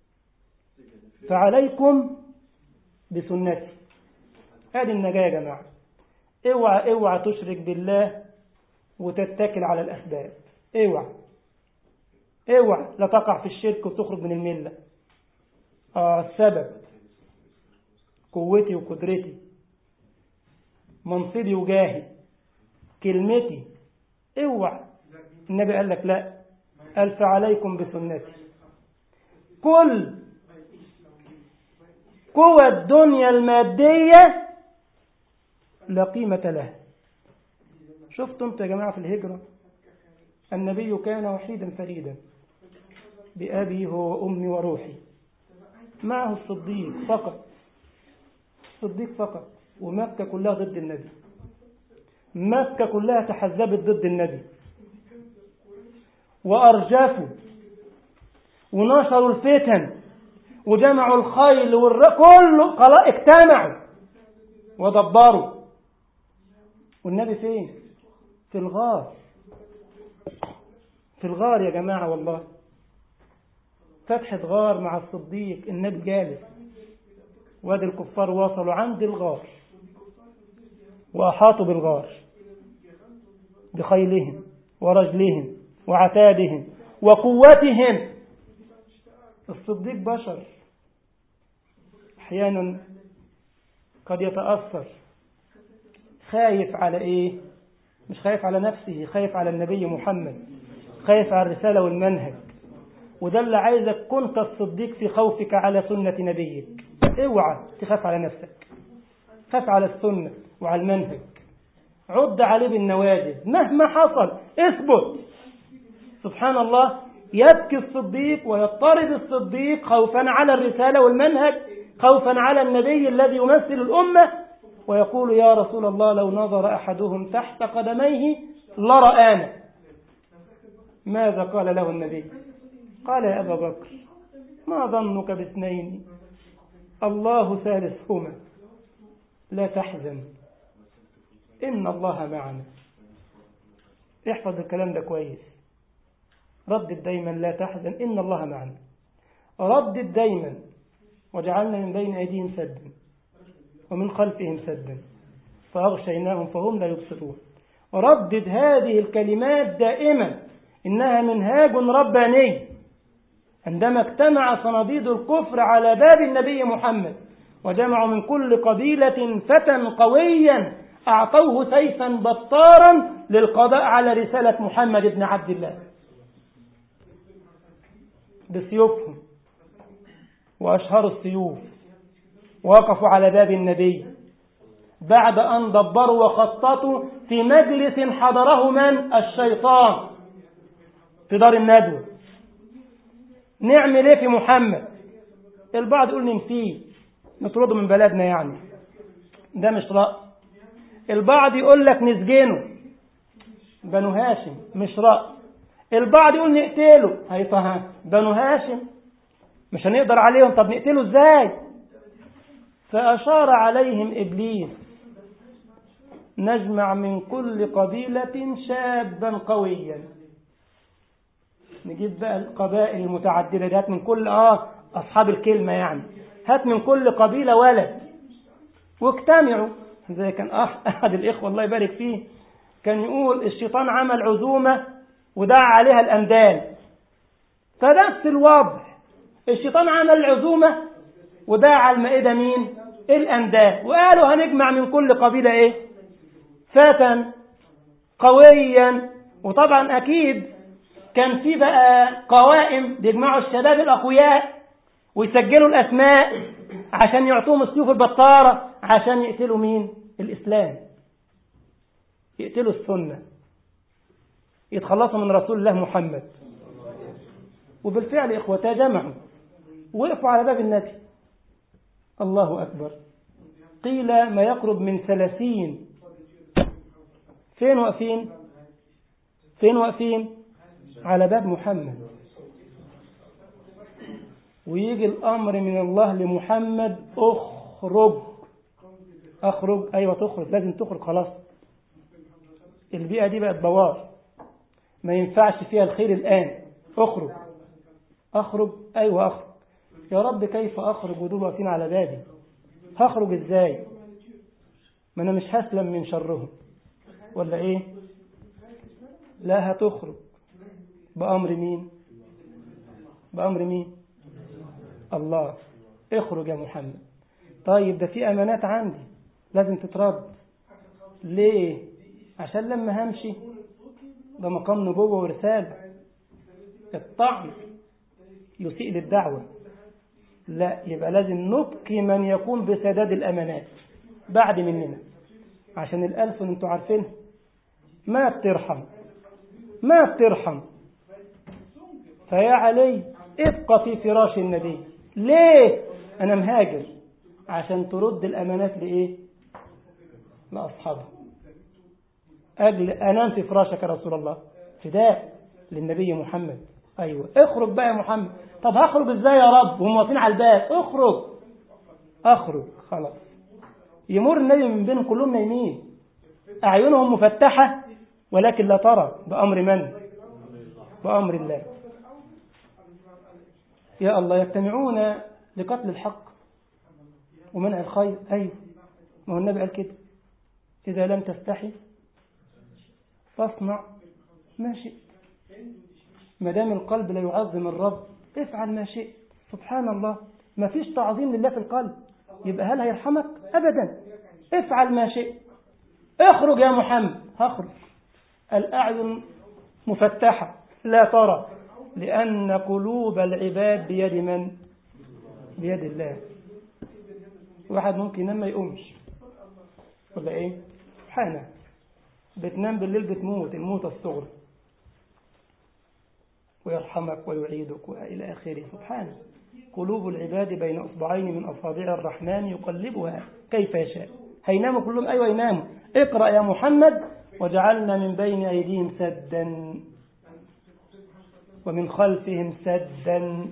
فعليكم بسنتي، هذه النجاة يا جماعة. اوعى اوعى تشرك بالله وتتكل على الأسباب، اوعى اوعى لا تقع في الشرك وتخرج من الملة. آه السبب قوتي وقدرتي، منصبي وجاهي، كلمتي، اوعى. النبي قال لك لا، قال فعليكم بسنتي. كل قوى الدنيا المادية لا قيمة لها. شفتوا انت يا جماعة في الهجرة النبي كان وحيدا فريدا بأبي هو وأمي وروحي، معه الصديق فقط، الصديق فقط، ومكة كلها ضد النبي، مكة كلها تحزبت ضد النبي وأرجفوا ونشروا الفتن وجمعوا الخيل والر... كله خلاص اجتمعوا ودبروا، والنبي فين؟ في الغار، في الغار يا جماعة. والله فتحة غار مع الصديق، النبي جالس، وادي الكفار وصلوا عند الغار وأحاطوا بالغار بخيلهم ورجلهم وعتادهم وقوتهم. الصديق بشر، أحيانا قد يتأثر، خايف على إيه؟ مش خايف على نفسه، خايف على النبي محمد، خايف على الرسالة والمنهج. وده اللي عايزك كنت الصديق في خوفك على سنة نبيك. اوعى تخاف على نفسك، خاف على السنة وعلى المنهج، عد عليه بالنواجذ مهما حصل، اثبت. سبحان الله، يبكي الصديق ويضطرب الصديق خوفا على الرسالة والمنهج، خوفا على النبي الذي يمثل الأمة، ويقول يا رسول الله لو نظر أحدهم تحت قدميه لرآنا. ماذا قال له النبي؟ قال يا أبا بكر ما ظنك باثنين الله ثالثهما لا تحزن إن الله معنا. احفظ الكلام ده كويس، ردد دايما لا تحزن إن الله معنا، ردد دايما وجعلنا من بين أيديهم سدا ومن خلفهم سدا فأغشيناهم فهم لا يبصرون. ردد هذه الكلمات دائما، إنها منهاج رباني. عندما اجتمع صناديد الكفر على باب النبي محمد وجمعوا من كل قبيلة فتى قويا أعطوه سيفا بطارا للقضاء على رسالة محمد بن عبد الله بسيوفهم، وأشهروا السيوف ووقفوا على باب النبي بعد أن دبروا وخططوا في مجلس حضره من؟ الشيطان في دار الندوة. نعمل ايه في محمد؟ البعض يقول ننفيه نطرده من بلدنا، يعني ده مش رأي. البعض يقول لك نسجنه، بنو هاشم، مش رأي. البعض يقول نقتله، هيطهى بنو هاشم مش هنقدر عليهم، طب نقتله ازاي؟ فأشار عليهم إبليس نجمع من كل قبيلة شابا قويا. نجيب بقى القبائل المتعددة، هات من كل آه أصحاب الكلمة، يعني هات من كل قبيلة ولد واجتمعوا. زي كان أحد الإخوة الله يبارك فيه كان يقول الشيطان عمل عزومة ودعا عليها الأندال، فنفس الوضع الشيطان عمل عزومة ودعا على المائدة مين؟ الأندال، وقالوا هنجمع من كل قبيلة إيه؟ فتى قويا. وطبعا أكيد كان في بقى قوائم بيجمعوا الشباب الأقوياء ويسجلوا الأسماء عشان يعطوهم السيوف البطارة عشان يقتلوا مين؟ الإسلام، يقتلوا السنة، يتخلصوا من رسول الله محمد. وبالفعل إخوتها جمعوا وقفوا على باب النبي. الله أكبر، قيل ما يقرب من ثلاثين. فين واقفين؟ فين واقفين؟ على باب محمد. ويجي الأمر من الله لمحمد اخرج. أخرج، أيوة تخرج، لازم تخرج خلاص. البيئة دي بقت بوار ما ينفعش فيها الخير الآن. أخرج أخرج أيوة أخرج. يا رب كيف أخرج ودول واقفين على بابي؟ هخرج إزاي؟ ما أنا مش هسلم من شرهم ولا إيه؟ لا، هتخرج بأمر مين؟ بأمر مين؟ الله. اخرج يا محمد. طيب ده في أمانات عندي لازم تترد. ليه؟ عشان لما همشي ده مقام نبوة ورسالة. الطعن يسيء للدعوة، لا، يبقى لازم نبقي من يقوم بسداد الأمانات بعد مننا، عشان الألف انتوا عارفين ما بترحم ما بترحم. فيا علي ابقى في فراش النبي. ليه؟ أنا مهاجر عشان ترد الأمانات لإيه؟ لأصحابه. أجل أنام في فراشك يا رسول الله، فداء للنبي محمد. أيوة اخرج بقى يا محمد. طب هخرج ازاي يا رب وهم واقفين على الباب؟ اخرج اخرج خلاص. يمر النبي من بينهم كلهم نايمين، أعينهم مفتحة ولكن لا ترى. بأمر من؟ بأمر الله. يا الله، يجتمعون لقتل الحق ومنع الخير. أيوة، ما هو النبي قال كده: إذا لم تستحي فاصنع ما شئت. ما دام القلب لا يعظم الرب افعل ما شئت. سبحان الله، ما فيش تعظيم لله في القلب، يبقى هل هيرحمك؟ أبدا. افعل ما شئت. اخرج يا محمد. هخرج. الأعين مفتحة لا ترى، لأن قلوب العباد بيد من؟ بيد الله. واحد ممكن ينام ما يقومش ولا ايه؟ سبحانه. بتنام بالليل بتموت الموت الصغرى، ويرحمك ويعيدك وإلى آخره. سبحانه. قلوب العباد بين أصبعين من أصابع الرحمن يقلبها كيف يشاء. هيناموا كلهم؟ أيوة يناموا. اقرأ يا محمد: وجعلنا من بين أيديهم سدا ومن خلفهم سدا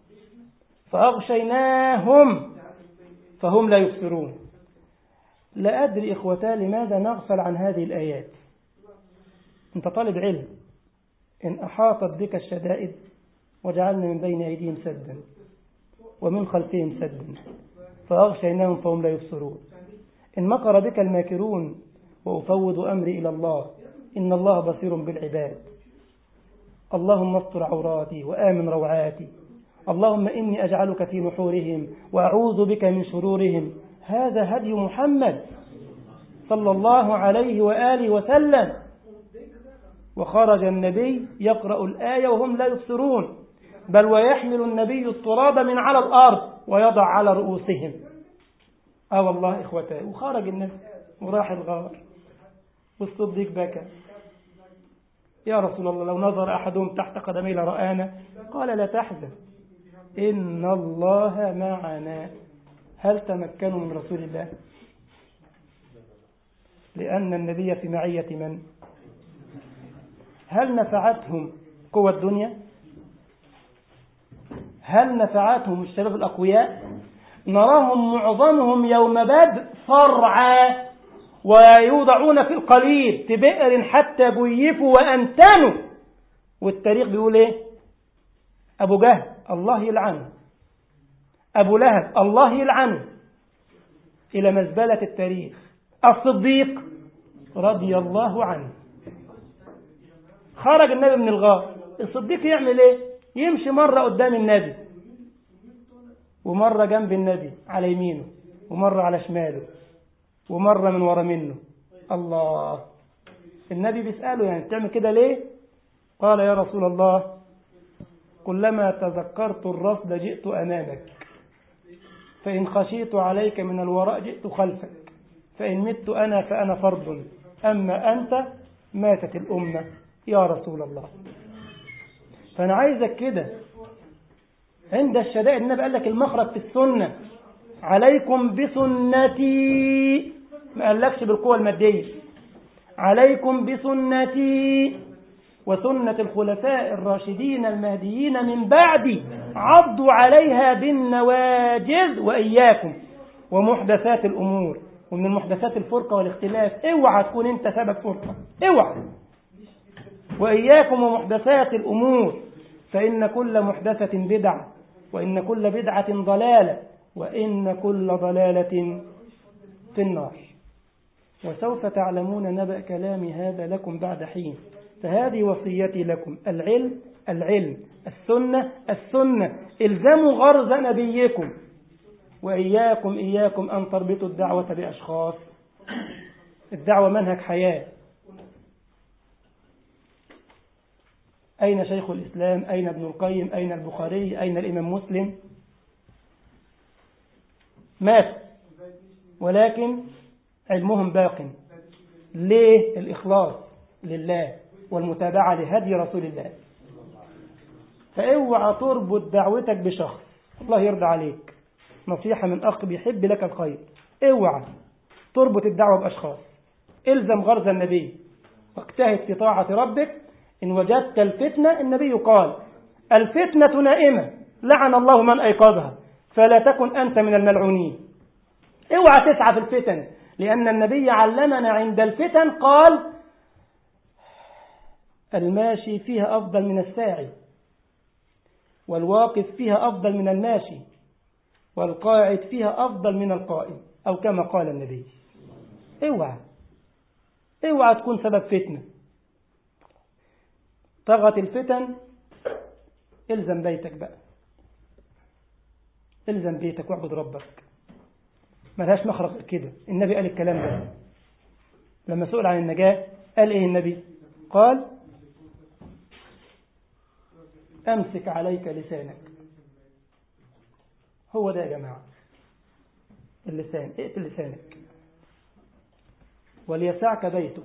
فأغشيناهم فهم لا يبصرون. لا أدري إخوتا لماذا نغفل عن هذه الآيات. أنت طالب علم، إن أحاطت بك الشدائد وجعلنا من بين أيديهم سدا ومن خلفهم سدا فأغشيناهم فهم لا يبصرون. إن مكر بك الماكرون وأفوض أمري إلى الله إن الله بصير بالعباد. اللهم استر عوراتي وآمن روعاتي. اللهم إني أجعلك في نحورهم وأعوذ بك من شرورهم. هذا هدي محمد صلى الله عليه وآله وسلم. وخرج النبي يقرأ الآية وهم لا يبصرون، بل ويحمل النبي التراب من على الأرض ويضع على رؤوسهم. آه والله إخوتي. وخرج النبي وراح الغار والصديق بكى: يا رسول الله لو نظر أحدهم تحت قدمي لرآنا. قال: لا تحزن إن الله معنا. هل تمكنوا من رسول الله؟ لأن النبي في معية من؟ هل نفعتهم قوى الدنيا؟ هل نفعتهم الشباب الأقوياء؟ نراهم معظمهم يوم بدر صرعى ويوضعون في القليل في بئر حتى بيفوا وأنتنوا. والتاريخ بيقول إيه؟ أبو جهل الله يلعنه، أبو لهب الله يلعنه، إلى مزبلة التاريخ. الصديق رضي الله عنه خرج النبي من الغار. الصديق يعمل إيه؟ يمشي مرة قدام النبي ومرة جنب النبي على يمينه ومرة على شماله ومرة من ورا منه. الله. النبي بيسأله: يعني تعمل كده ليه؟ قال: يا رسول الله كلما تذكرت الرصد جئت أمامك، فإن خشيت عليك من الوراء جئت خلفك، فإن مت أنا فأنا فرد، أما أنت ماتت الأمة يا رسول الله. فأنا عايزك كده عند الشدائد. النبي قال لك المخرج في السنة: عليكم بسنتي، ما قالكش بالقوة المادية. عليكم بسنتي وسنة الخلفاء الراشدين المهديين من بعدي عضوا عليها بالنواجذ، وإياكم ومحدثات الأمور، ومن المحدثات الفرقة والاختلاف. اوعى تكون انت سبب فرقة، اوعى. وإياكم ومحدثات الأمور، فإن كل محدثة بدعة، وإن كل بدعة ضلالة، وإن كل ضلالة في النار. وسوف تعلمون نبأ كلامي هذا لكم بعد حين. فهذه وصيتي لكم: العلم العلم، السنة السنة، الزموا غرز نبيكم. وإياكم إياكم أن تربطوا الدعوة بأشخاص. الدعوة منهج حياة. أين شيخ الإسلام؟ أين ابن القيم؟ أين البخاري؟ أين الإمام مسلم؟ مات، ولكن علمهم باق. ليه؟ الإخلاص لله والمتابعة لهدي رسول الله. فاوعى تربط دعوتك بشخص. الله يرضى عليك، نصيحة من أخ بيحب لك الخير، اوعى تربط الدعوة بأشخاص. الزم غرز النبي واجتهد في طاعة ربك. إن وجدت الفتنة، النبي قال: الفتنة نائمة لعن الله من أيقظها، فلا تكن أنت من الملعونين. اوعى تسعى في الفتن، لأن النبي علمنا عند الفتن قال: الماشي فيها أفضل من الساعي، والواقف فيها أفضل من الماشي، والقاعد فيها أفضل من القائم، أو كما قال النبي. اوعى اوعى تكون سبب فتنة. طغت الفتن، الزم بيتك بقى، الزم بيتك واعبد ربك. ملهاش مخرج كده. النبي قال الكلام ده لما سئل عن النجاة. قال ايه النبي؟ قال: امسك عليك لسانك. هو ده يا جماعة اللسان. اقفل لسانك وليسعك بيتك،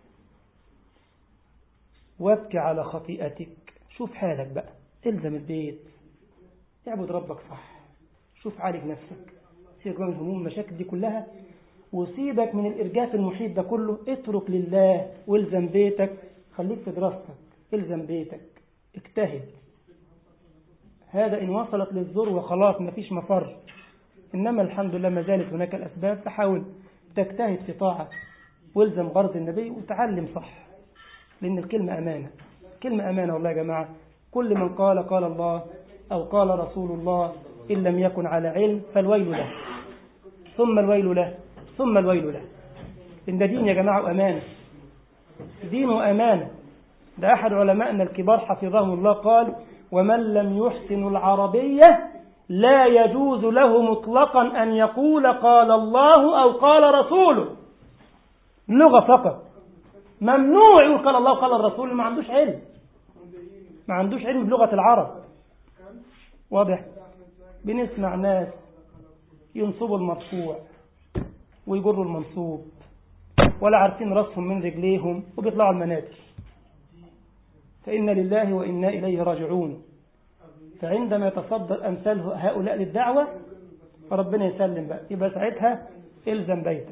وابكي على خطيئتك. شوف حالك بقى، الزم البيت، اعبد ربك صح، شوف عالج نفسك، سيبك من الهموم المشاكل دي كلها، وسيبك من الإرجاف المحيط ده كله. اترك لله والزم بيتك. خليك في دراستك، الزم بيتك، اجتهد. هذا إن وصلت للذروة خلاص مفيش مفر. إنما الحمد لله ما زالت هناك الأسباب، فحاول تجتهد في طاعة والزم غرض النبي وتعلم صح، لأن الكلمة أمانة. كلمة أمانة والله يا جماعة. كل من قال قال الله أو قال رسول الله إن لم يكن على علم فالويل له، ثم الويل له، ثم الويل له. إن ده دين يا جماعة وأمانة، دين وأمانة. ده أحد علماءنا الكبار حفظهم الله قال: ومن لم يحسن العربية لا يجوز له مطلقا أن يقول قال الله أو قال رسوله. لغة فقط، ممنوع يقول قال الله وقال الرسول. ما عندوش علم، ما عندوش علم بلغة العرب. واضح؟ بنسمع ناس ينصبوا المرفوع ويجروا المنصوب، ولا عارفين رأسهم من رجليهم، وبيطلعوا المنابر. فإن لله وإنا إليه راجعون. فعندما يتصدر أمثال هؤلاء للدعوة فربنا يسلم بقى، يبقى ساعتها إلزم بيتك.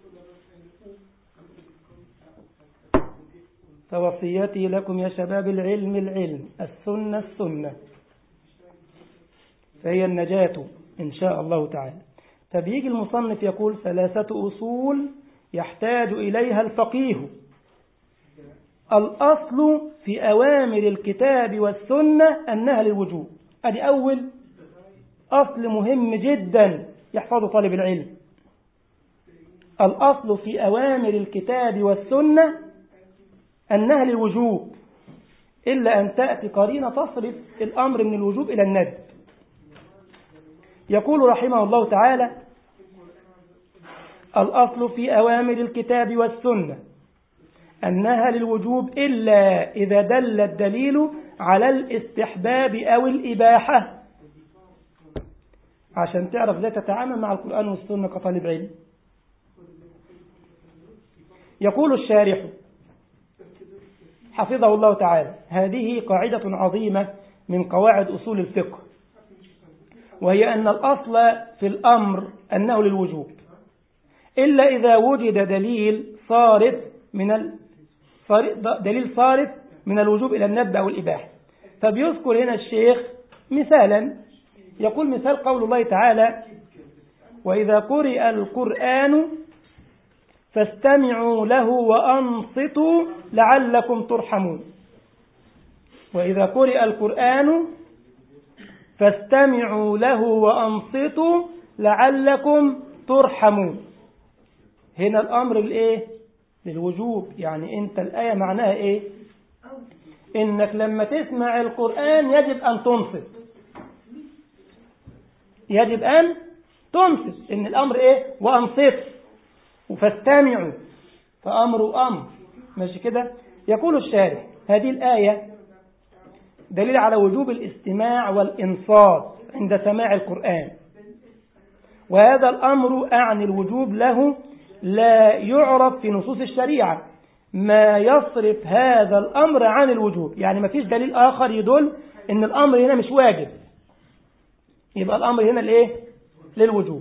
فوصيتي لكم يا شباب: العلم العلم، السنة السنة، فهي النجاة إن شاء الله تعالى. فبيجي المصنف يقول: ثلاثة أصول يحتاج إليها الفقيه. الأصل في أوامر الكتاب والسنة أنها للوجوب. أدي أول أصل مهم جدا يحفظه طالب العلم. الأصل في أوامر الكتاب والسنة أنها للوجوب، إلا أن تأتي قرينة تصرف الأمر من الوجوب إلى الندب. يقول رحمه الله تعالى: الأصل في أوامر الكتاب والسنة أنها للوجوب إلا إذا دل الدليل على الاستحباب أو الإباحة. عشان تعرف لا تتعامل مع القرآن والسنة كطالب علم. يقول الشارح حفظه الله تعالى: هذه قاعدة عظيمة من قواعد أصول الفقه، وهي أن الأصل في الأمر أنه للوجوب إلا إذا وجد دليل صارف من ال... دليل صارف من الوجوب إلى الندب أو الإباحة. فبيذكر هنا الشيخ مثالا، يقول: مثال قول الله تعالى: وإذا قرئ القرآن فاستمعوا له وأنصتوا لعلكم ترحمون. وإذا قرئ القرآن فاستمعوا له وأنصتوا لعلكم ترحمون. هنا الأمر الإيه؟ للوجوب. يعني أنت الآية معناها إيه؟ إنك لما تسمع القرآن يجب أن تنصت، يجب أن تنصت. إن الأمر إيه؟ وأنصت وفاستمعوا، فأمر أمر. ماشي كده؟ يقول الشارح هذه الآية دليل على وجوب الاستماع والإنصات عند سماع القرآن، وهذا الأمر أعني الوجوب له لا يعرف في نصوص الشريعة ما يصرف هذا الأمر عن الوجوب. يعني ما فيش دليل آخر يدل إن الأمر هنا مش واجب، يبقى الأمر هنا الإيه؟ للوجوب.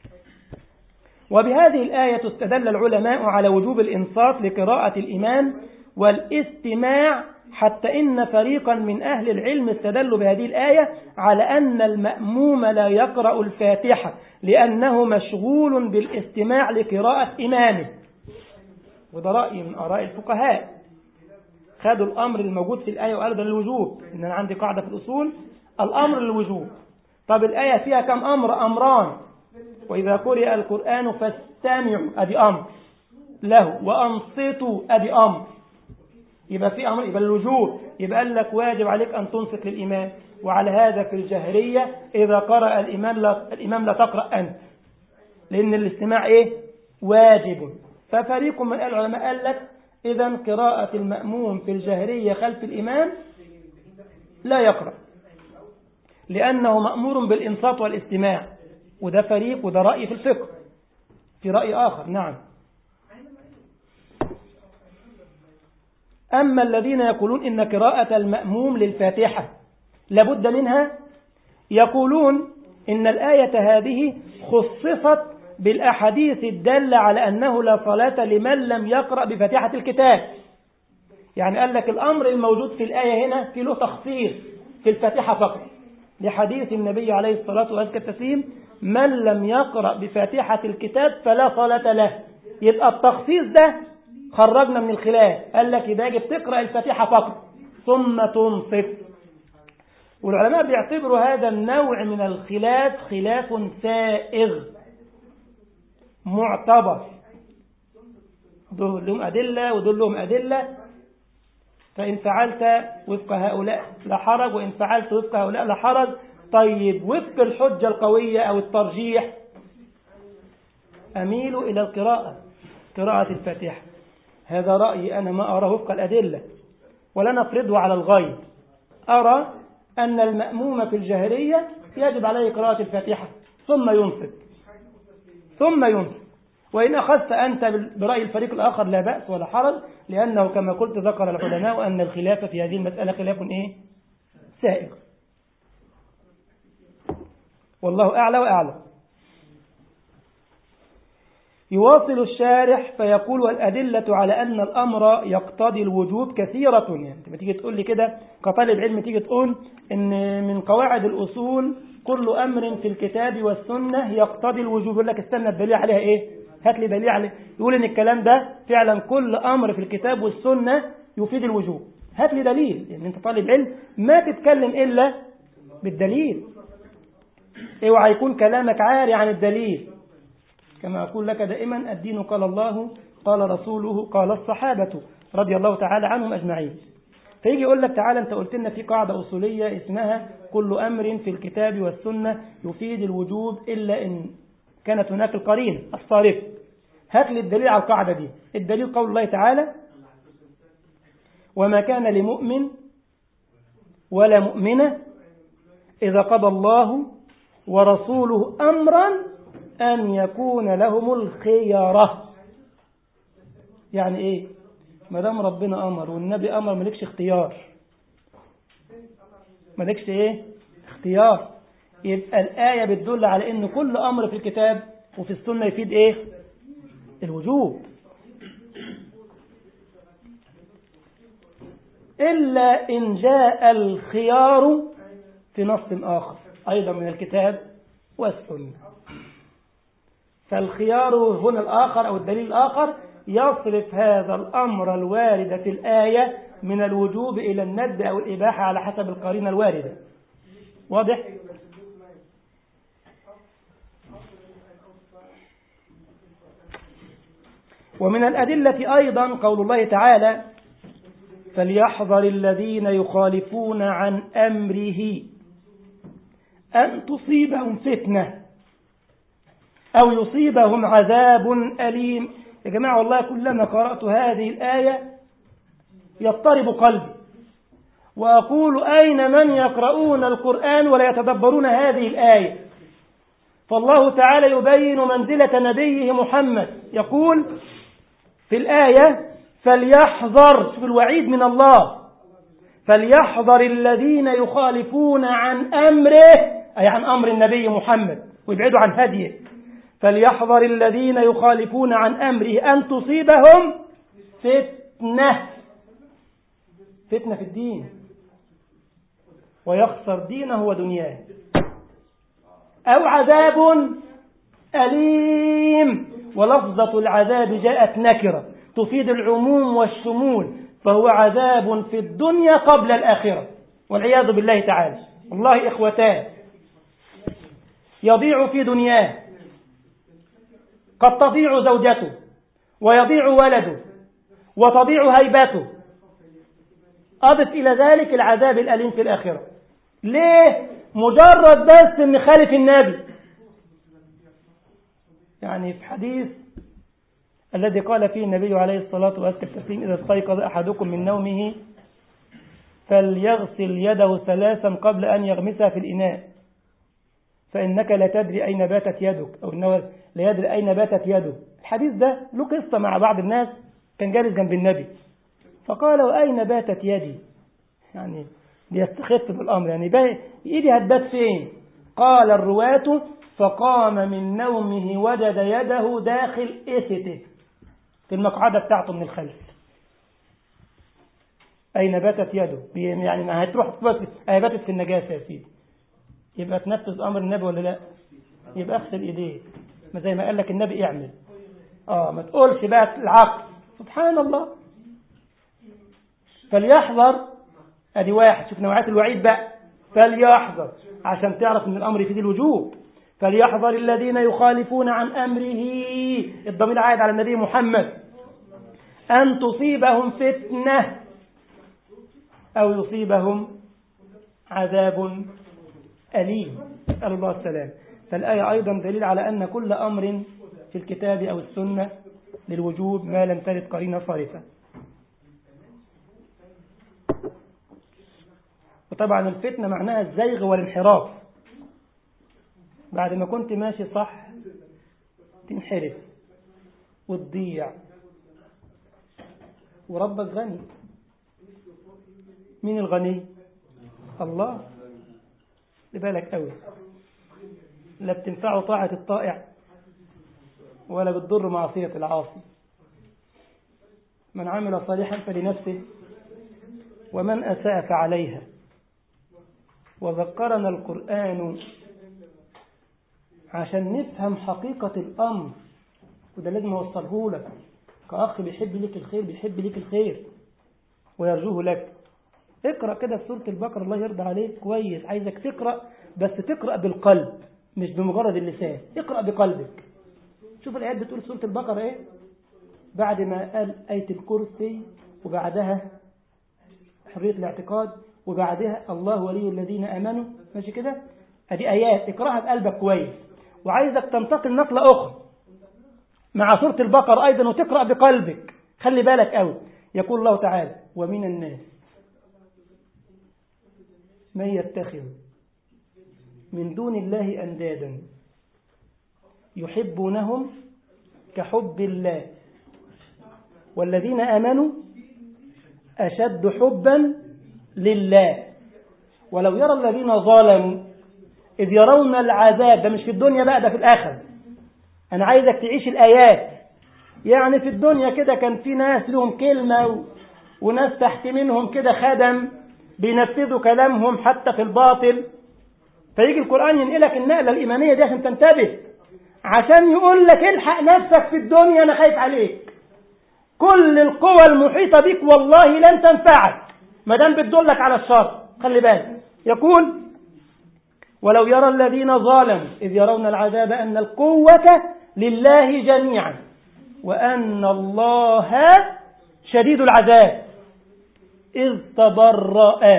وبهذه الآية استدل العلماء على وجوب الإنصات لقراءة الإمام والاستماع، حتى إن فريقا من أهل العلم استدلوا بهذه الآية على أن المأموم لا يقرأ الفاتحة لأنه مشغول بالاستماع لقراءة إمامه. وده رأي من آراء الفقهاء، خدوا الأمر الموجود في الآية وقالوا ده للوجوب. إن أنا عندي قاعدة في الأصول الأمر للوجوب. طب الآية فيها كم أمر؟ أمران. وإذا قرئ القرآن فاستمعوا أدي أمر له، وأنصتوا أدي أمر. يبقى في أمر، يبقى الوجوب. يبقى قال لك واجب عليك أن تنصت للإمام. وعلى هذا في الجهرية إذا قرأ الإمام لا, الإمام لا تقرأ أنت، لأن الاستماع إيه؟ واجب. ففريق من العلماء قال لك إذن قراءة المأموم في الجهرية خلف الإمام لا يقرأ لأنه مأمور بالإنصات والاستماع. وده فريق، وده رأي في الفقه. في رأي آخر نعم. أما الذين يقولون إن قراءة المأموم للفاتحة لابد منها، يقولون إن الآية هذه خصصت بالأحاديث الدالة على أنه لا صلاة لمن لم يقرأ بفاتحة الكتاب. يعني قال لك الأمر الموجود في الآية هنا في له تخصيص في الفاتحة فقط، لحديث النبي عليه الصلاة والسلام من لم يقرأ بفاتحة الكتاب فلا صلاة له. يبقى التخصيص ده خرجنا من الخلاف، قال لك يبقى يجب تقرأ الفاتحة فقط ثم تنصت. والعلماء بيعتبروا هذا النوع من الخلاف خلاف سائغ معتبر، دول لهم أدلة ودول لهم أدلة، فإن فعلت وفق هؤلاء لا حرج، وإن فعلت وفق هؤلاء لا حرج. طيب وفق الحجة القوية أو الترجيح أميل إلى القراءة، قراءة الفاتحة. هذا رأيي أنا، ما أراه وفق الأدلة ولا نفرضه على الغيب. أرى أن المأموم في الجهرية يجب عليه قراءة الفاتحة ثم ينصت ثم ينصت. وإن أخذت أنت برأي الفريق الآخر لا بأس ولا حرج، لأنه كما قلت ذكر العلماء أن الخلاف في هذه المسألة خلاف إيه؟ سائغ. والله أعلى وأعلم. يواصل الشارح فيقول والأدلة على أن الأمر يقتضي الوجوب كثيرة. يعني لما تيجي تقول لي كده كطالب علم، تيجي تقول إن من قواعد الأصول كل أمر في الكتاب والسنة يقتضي الوجوب، يقول لك استنى الدليل عليها إيه؟ هات لي دليل عليه يقول إن الكلام ده فعلا كل أمر في الكتاب والسنة يفيد الوجوب. هات لي دليل، يعني أنت طالب علم ما تتكلم إلا بالدليل. اوعى يكون كلامك عاري عن الدليل. كما أقول لك دائما الدين قال الله قال رسوله قال الصحابة رضي الله تعالى عنهم أجمعين. فيجي يقول لك تعالى أنت قلت لنا في قاعدة أصولية اسمها كل أمر في الكتاب والسنة يفيد الوجوب إلا إن كانت هناك القرينة الصارفة. هات لي الدليل على القاعدة دي. الدليل قول الله تعالى وما كان لمؤمن ولا مؤمنة إذا قضى الله ورسوله أمرا أن يكون لهم الخيارة. يعني إيه؟ ما دام ربنا أمر والنبي أمر مالكش اختيار، مالكش إيه؟ اختيار. يبقى الآية بتدل على إن كل أمر في الكتاب وفي السنة يفيد إيه؟ الوجوب، إلا إن جاء الخيار في نص آخر أيضا من الكتاب والسنة. فالخيار هنا الآخر أو الدليل الآخر يصرف هذا الأمر الوارد في الآية من الوجوب إلى الندب أو الإباحة على حسب القرينة الواردة. واضح؟ ومن الأدلة أيضا قول الله تعالى فليحذر الذين يخالفون عن أمره أن تصيبهم فتنة أو يصيبهم عذاب أليم. يا جماعة والله كلما قرأت هذه الآية يضطرب قلبي وأقول أين من يقرؤون القرآن ولا يتدبرون هذه الآية؟ فالله تعالى يبين منزلة نبيه محمد، يقول في الآية فليحذر، شوف الوعيد من الله، فليحذر الذين يخالفون عن أمره أي عن أمر النبي محمد ويبعدوا عن هديه. فليحذر الذين يخالفون عن أمره أن تصيبهم فتنة، فتنة في الدين ويخسر دينه ودنياه، أو عذاب أليم. ولفظة العذاب جاءت نكرة تفيد العموم والشمول، فهو عذاب في الدنيا قبل الآخرة والعياذ بالله تعالى. والله إخوتان، يضيع في دنياه، قد تضيع زوجته ويضيع ولده وتضيع هيبته، أضف إلى ذلك العذاب الأليم في الآخرة. ليه؟ مجرد بس أن خالف النبي. يعني في حديث الذي قال فيه النبي عليه الصلاة والسلام إذا استيقظ أحدكم من نومه فليغسل يده ثلاثا قبل أن يغمسها في الإناء فإنك لا تدري أين باتت يدك، أو إنه لا يدري أين باتت يده. الحديث ده له قصة مع بعض الناس، كان جالس جنب النبي فقال وأين باتت يدي، يعني ليستخف بالأمر، يعني إيدي هتبات فين؟ قال الرواة فقام من نومه وجد يده داخل إسته في المقعدة بتاعته من الخلف. أين باتت يده؟ يعني ما هتروح هي باتت في النجاسة يا سيدي، يبقى تنفذ أمر النبي ولا لا؟ يبقى اغسل إيديه، ما زي ما قال لك النبي اعمل. آه ما تقولش بقى العقل، سبحان الله. فليحذر، ادي واحد، شوف نوعات الوعيد بقى، فليحذر عشان تعرف ان الامر يفيد الوجوب. فليحذر الذين يخالفون عن امره، الضمير عائد على النبي محمد، ان تصيبهم فتنه او يصيبهم عذاب اليم، نسال الله السلام. فالايه ايضا دليل على ان كل امر في الكتاب او السنه للوجوب ما لم ترد قرينه صارفه. وطبعا الفتنة معناها الزيغ والانحراف، بعد ما كنت ماشي صح تنحرف وتضيع. وربك غني، مين الغني؟ الله. لبالك قوي، لا بتنفعه طاعة الطائع ولا بتضر معصية العاصي. من عمل صالحا فلنفسه ومن أساء فعليها. وذكرنا القرآن عشان نفهم حقيقة الأمر، وده لازم أوصله لك كأخ بيحب لك الخير، بيحب لك الخير ويرجوه لك. اقرأ كده في سورة البقرة، الله يرضى عليك كويس، عايزك تقرأ بس تقرأ بالقلب مش بمجرد اللسان، اقرأ بقلبك. شوف الآيات بتقول سورة البقرة ايه بعد ما قال آية الكرسي، وبعدها حرية الاعتقاد، وبعدها الله ولي الذين آمنوا، ماشي كده؟ ادي آيات اقرأها بقلبك كويس. وعايزك تنتقل نقلة أخرى مع سورة البقرة أيضا وتقرأ بقلبك، خلي بالك قوي. يقول الله تعالى ومن الناس من يتخذ من دون الله أندادا يحبونهم كحب الله والذين آمنوا أشد حبا لله ولو يرى الذين ظلموا إذ يرون العذاب، ده مش في الدنيا بقى، ده في الآخر. أنا عايزك تعيش الآيات. يعني في الدنيا كده كان في ناس لهم كلمة و... وناس تحت منهم كده خدم بينفذوا كلامهم حتى في الباطل، فيجي القرآن ينقلك النقلة الإيمانية دي عشان تنتبه، عشان يقول لك الحق نفسك في الدنيا، أنا خايف عليك. كل القوى المحيطة بك والله لن تنفعك ما دام بتدلك على الشر. خلي بالك، يقول ولو يرى الذين ظالموا إذ يرون العذاب أن القوة لله جميعا وأن الله شديد العذاب إذ تبرأ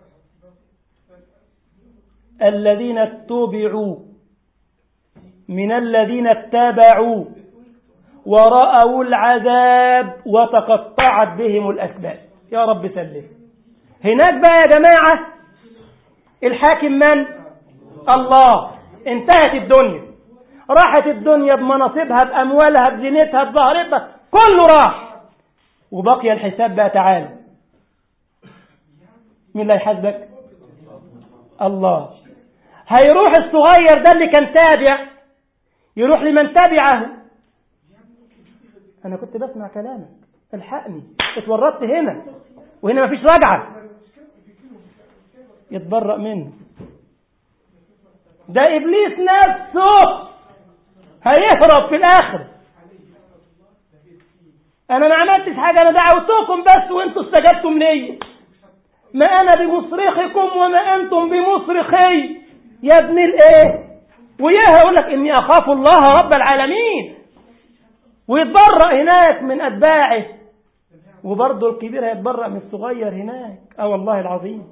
الذين اتبعوا من الذين اتبعوا ورأوا العذاب وتقطعت بهم الأسباب. يا رب سلم. هناك بقى يا جماعة الحاكم من؟ الله. انتهت الدنيا، راحت الدنيا بمناصبها بأموالها بزينتها بظهرتها، كله راح، وبقي الحساب بقى. تعالى، مين اللي هيحاسبك؟ الله. هيروح الصغير ده اللي كان تابع يروح لمن تبعه. أنا كنت بسمع كلامك، الحقني، اتورطت هنا وهنا مفيش رجعة. يتبرأ منه. ده إبليس نفسه هيهرب في الآخر. أنا ما عملتش حاجة، أنا دعوتكم بس وانتوا استجبتم لي. ما أنا بمصرخكم وما أنتم بمصرخي يا ابن الإيه. وياها يقول لك إني أخاف الله رب العالمين، ويتبرأ هناك من أتباعه. وبرضه الكبير هيتبرأ من الصغير هناك. أه والله العظيم.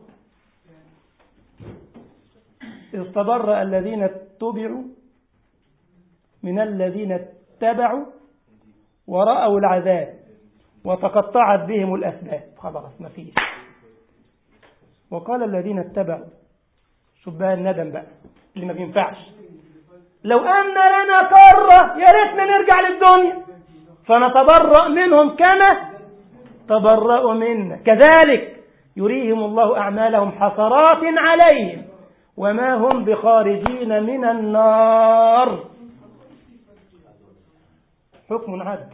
إذ تبرأ الذين اتبعوا من الذين اتبعوا ورأوا العذاب وتقطعت بهم الأسباب. خلاص ما فيش. وقال الذين اتبعوا، شوف بقى الندم بقى اللي ما بينفعش، لو أن لنا كرة يا ريتنا نرجع للدنيا فنتبرأ منهم كما تبرأوا منا كذلك يريهم الله أعمالهم حسرات عليهم وما هم بخارجين من النار. حكم عدل.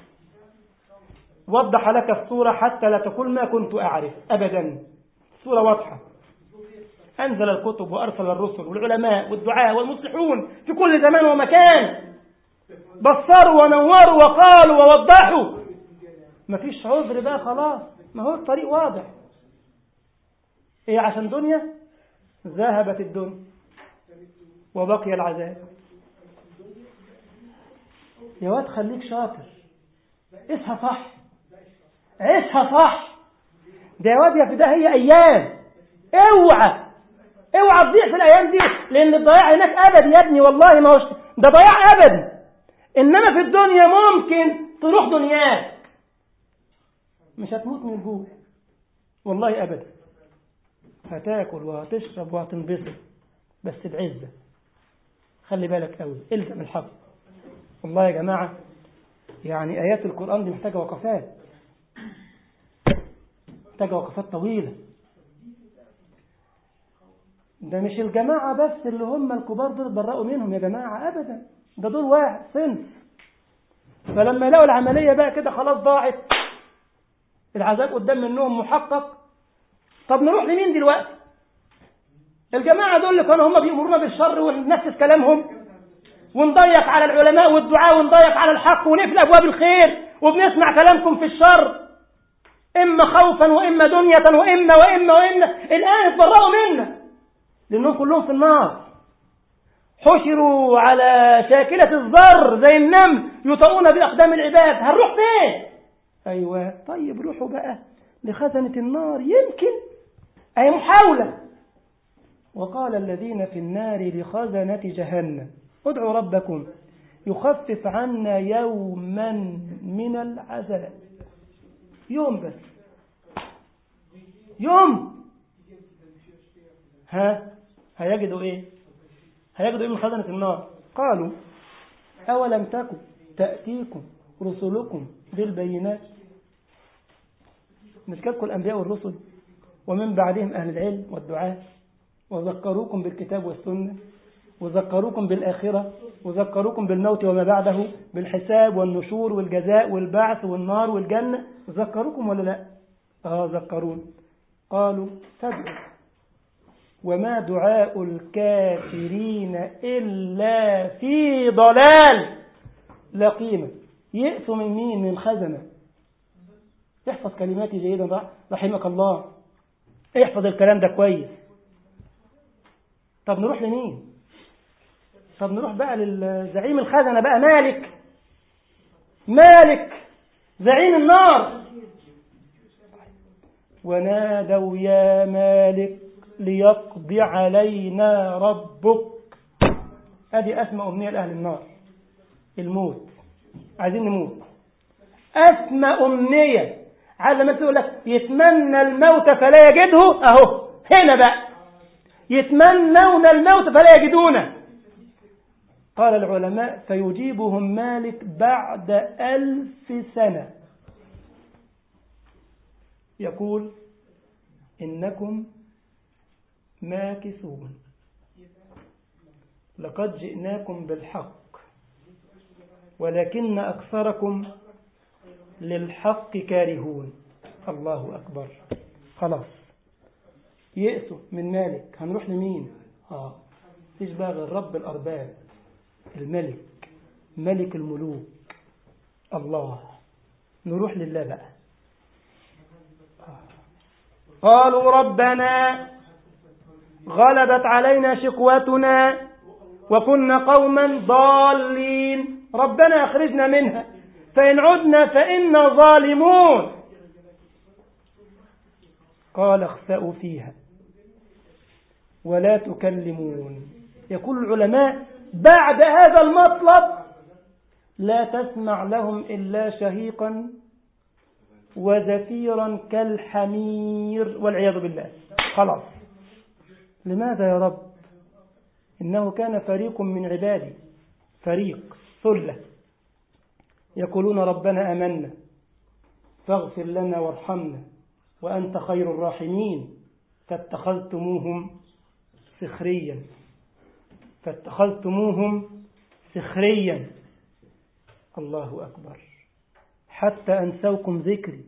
وضح لك الصورة حتى لا تقول ما كنت أعرف أبدا. الصورة واضحة. أنزل الكتب وأرسل الرسل والعلماء والدعاء والمصلحون في كل زمان ومكان، بصروا ونوروا وقالوا ووضحوا. ما فيش عذر بقى خلاص، ما هو الطريق واضح. إيه عشان دنيا؟ ذهبت الدنيا وبقي العذاب. يا واد خليك شاطر، اسها صح، عيشها صح. ده يا واد يا في ده هي أيام، اوعى اوعى تضيع في الأيام دي، لأن الضياع هناك أبدي يا ابني. والله ما هوش ده ضياع أبدي. إنما في الدنيا ممكن تروح دنياك، مش هتموت من الجوع والله أبدا. هتاكل وهتشرب وهتنبسط بس بعزة. خلي بالك قوي، الزم الحق. والله يا جماعة يعني آيات القرآن دي محتاجة وقفات، محتاجة وقفات طويلة. ده مش الجماعة بس اللي هم الكبار دول اتبرأوا منهم يا جماعة أبدا، ده دول واحد صنف. فلما يلاقوا العملية بقى كده خلاص ضاعت، العذاب قدام منهم محقق، طب نروح لمين دلوقتي؟ الجماعة دول اللي كانوا هم بيأمرونا بالشر وننفذ كلامهم ونضيق على العلماء والدعاء ونضيق على الحق ونقفل أبواب الخير وبنسمع كلامكم في الشر، إما خوفا وإما دنيا وإما وإما وإما. الآن اتبرأوا منا لأنهم كلهم في النار، حشروا على شاكلة الذر زي النمل يطؤون بأقدام العباد. هنروح فين؟ أيوة طيب روحوا بقى لخزنة النار، يمكن أي محاولة. وقال الذين في النار لخزنة جهنم ادعوا ربكم يخفف عنا يوما من العذاب. يوم بس، يوم. ها هيجدوا ايه؟ هيجدوا ايه من خزنة النار؟ قالوا أولم تكن تأتيكم رسلكم بالبينات. مش كتبوا الأنبياء والرسل ومن بعدهم أهل العلم والدعاء، وذكروكم بالكتاب والسنة، وذكروكم بالآخرة، وذكروكم بالموت وما بعده، بالحساب والنشور والجزاء والبعث والنار والجنة. ذكروكم ولا لا؟ آه ذكرون. قالوا فادعوا وما دعاء الكافرين إلا في ضلال. لا قيمة. يأسوا من مين؟ من خزنة. احفظ كلماتي جيدا رحمك الله، احفظ الكلام ده كويس. طب نروح لمين؟ طب نروح بقى للزعيم الخزنة بقى، مالك. مالك زعيم النار. ونادوا يا مالك ليقضي علينا ربك. هذه أسمى أمنية لأهل النار، الموت. عايزين نموت. أسمى أمنية. على ما تقول لك يتمنى الموت فلا يجده، أهو هنا بقى يتمنون الموت فلا يجدونه. قال العلماء فيجيبهم مالك بعد ألف سنة يقول إنكم ماكثون، لقد جئناكم بالحق ولكن أكثركم للحق كارهون. الله أكبر. خلاص يأسوا من مالك. هنروح لمين؟ آه فيش بقى غير رب الأرباب، الملك، ملك الملوك، الله. نروح لله بقى. قالوا ربنا غلبت علينا شقوتنا وكنا قوما ضالين، ربنا أخرجنا منها فإن عدنا فإنا ظالمون. قال اخسأوا فيها ولا تكلمون. يقول العلماء بعد هذا المطلب لا تسمع لهم إلا شهيقا وزفيرا كالحمير والعياذ بالله. خلاص. لماذا يا رب؟ إنه كان فريق من عبادي، فريق ثلة، يقولون ربنا آمنا فاغفر لنا وارحمنا وأنت خير الراحمين فاتخذتموهم سخريا فاتخذتموهم سخريا. الله أكبر. حتى أنسوكم ذكري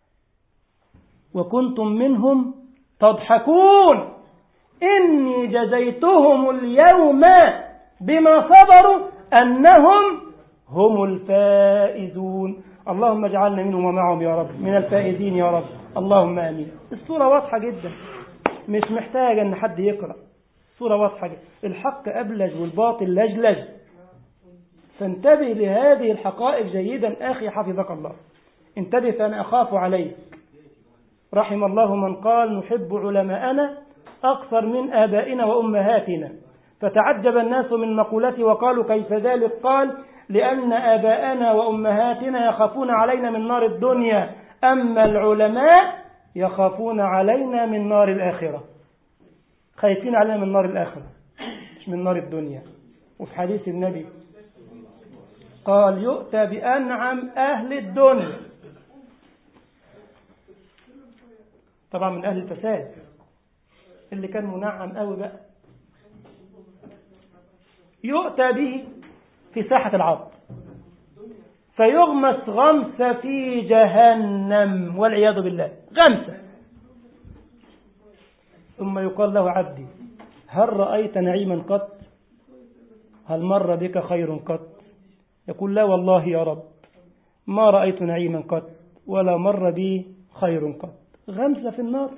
وكنتم منهم تضحكون. إني جزيتهم اليوم بما صبروا أنهم هم الفائزون. اللهم اجعلنا منهم ومعهم يا رب، من الفائزين يا رب، اللهم آمين. الصورة واضحة جدا، مش محتاجة أن حد يقرأ. الصورة واضحة جدا. الحق أبلج والباطل لجلج. فانتبه لهذه الحقائق جيدا أخي حفظك الله. انتبه فأنا أخاف عليك. رحم الله من قال نحب علماءنا أكثر من آبائنا وأمهاتنا، فتعجب الناس من مقولته وقالوا كيف ذلك؟ قال لأن آباءنا وأمهاتنا يخافون علينا من نار الدنيا، أما العلماء يخافون علينا من نار الآخرة. خايفين علينا من نار الآخرة مش من نار الدنيا. وفي حديث النبي قال يؤتى بأنعم أهل الدنيا، طبعا من أهل الفساد اللي كان منعم قوي بقى، يؤتى به في ساحة العرض فيغمس غمسة في جهنم والعياذ بالله، غمسة. ثم يقال له عبدي هل رأيت نعيما قط؟ هل مر بك خير قط؟ يقول لا والله يا رب ما رأيت نعيما قط ولا مر بي خير قط. غمسة في النار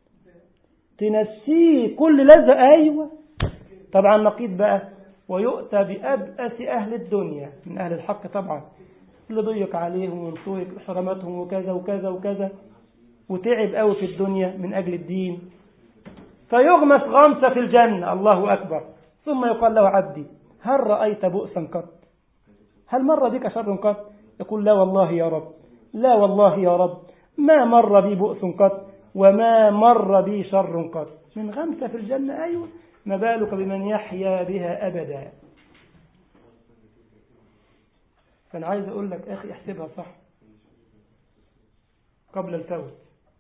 تنسيه كل لذة. أيوة طبعا نقيد بقى ويؤتى بأبأس أهل الدنيا من أهل الحق، طبعا اللي ضيق عليهم وانطوك حرمتهم وكذا وكذا وكذا وتعب قوي في الدنيا من أجل الدين، فيغمس غمسة في الجنة. الله أكبر. ثم يقال له عبدي هل رأيت بؤسا قط؟ هل مر بك شر قط؟ يقول لا والله يا رب لا والله يا رب ما مر بي بؤس قط وما مر بي شر قط. من غمسة في الجنة. أيوة ما بالك بمن يحيا بها أبدا. فأنا عايز أقول لك أخي احسبها صح قبل الفوت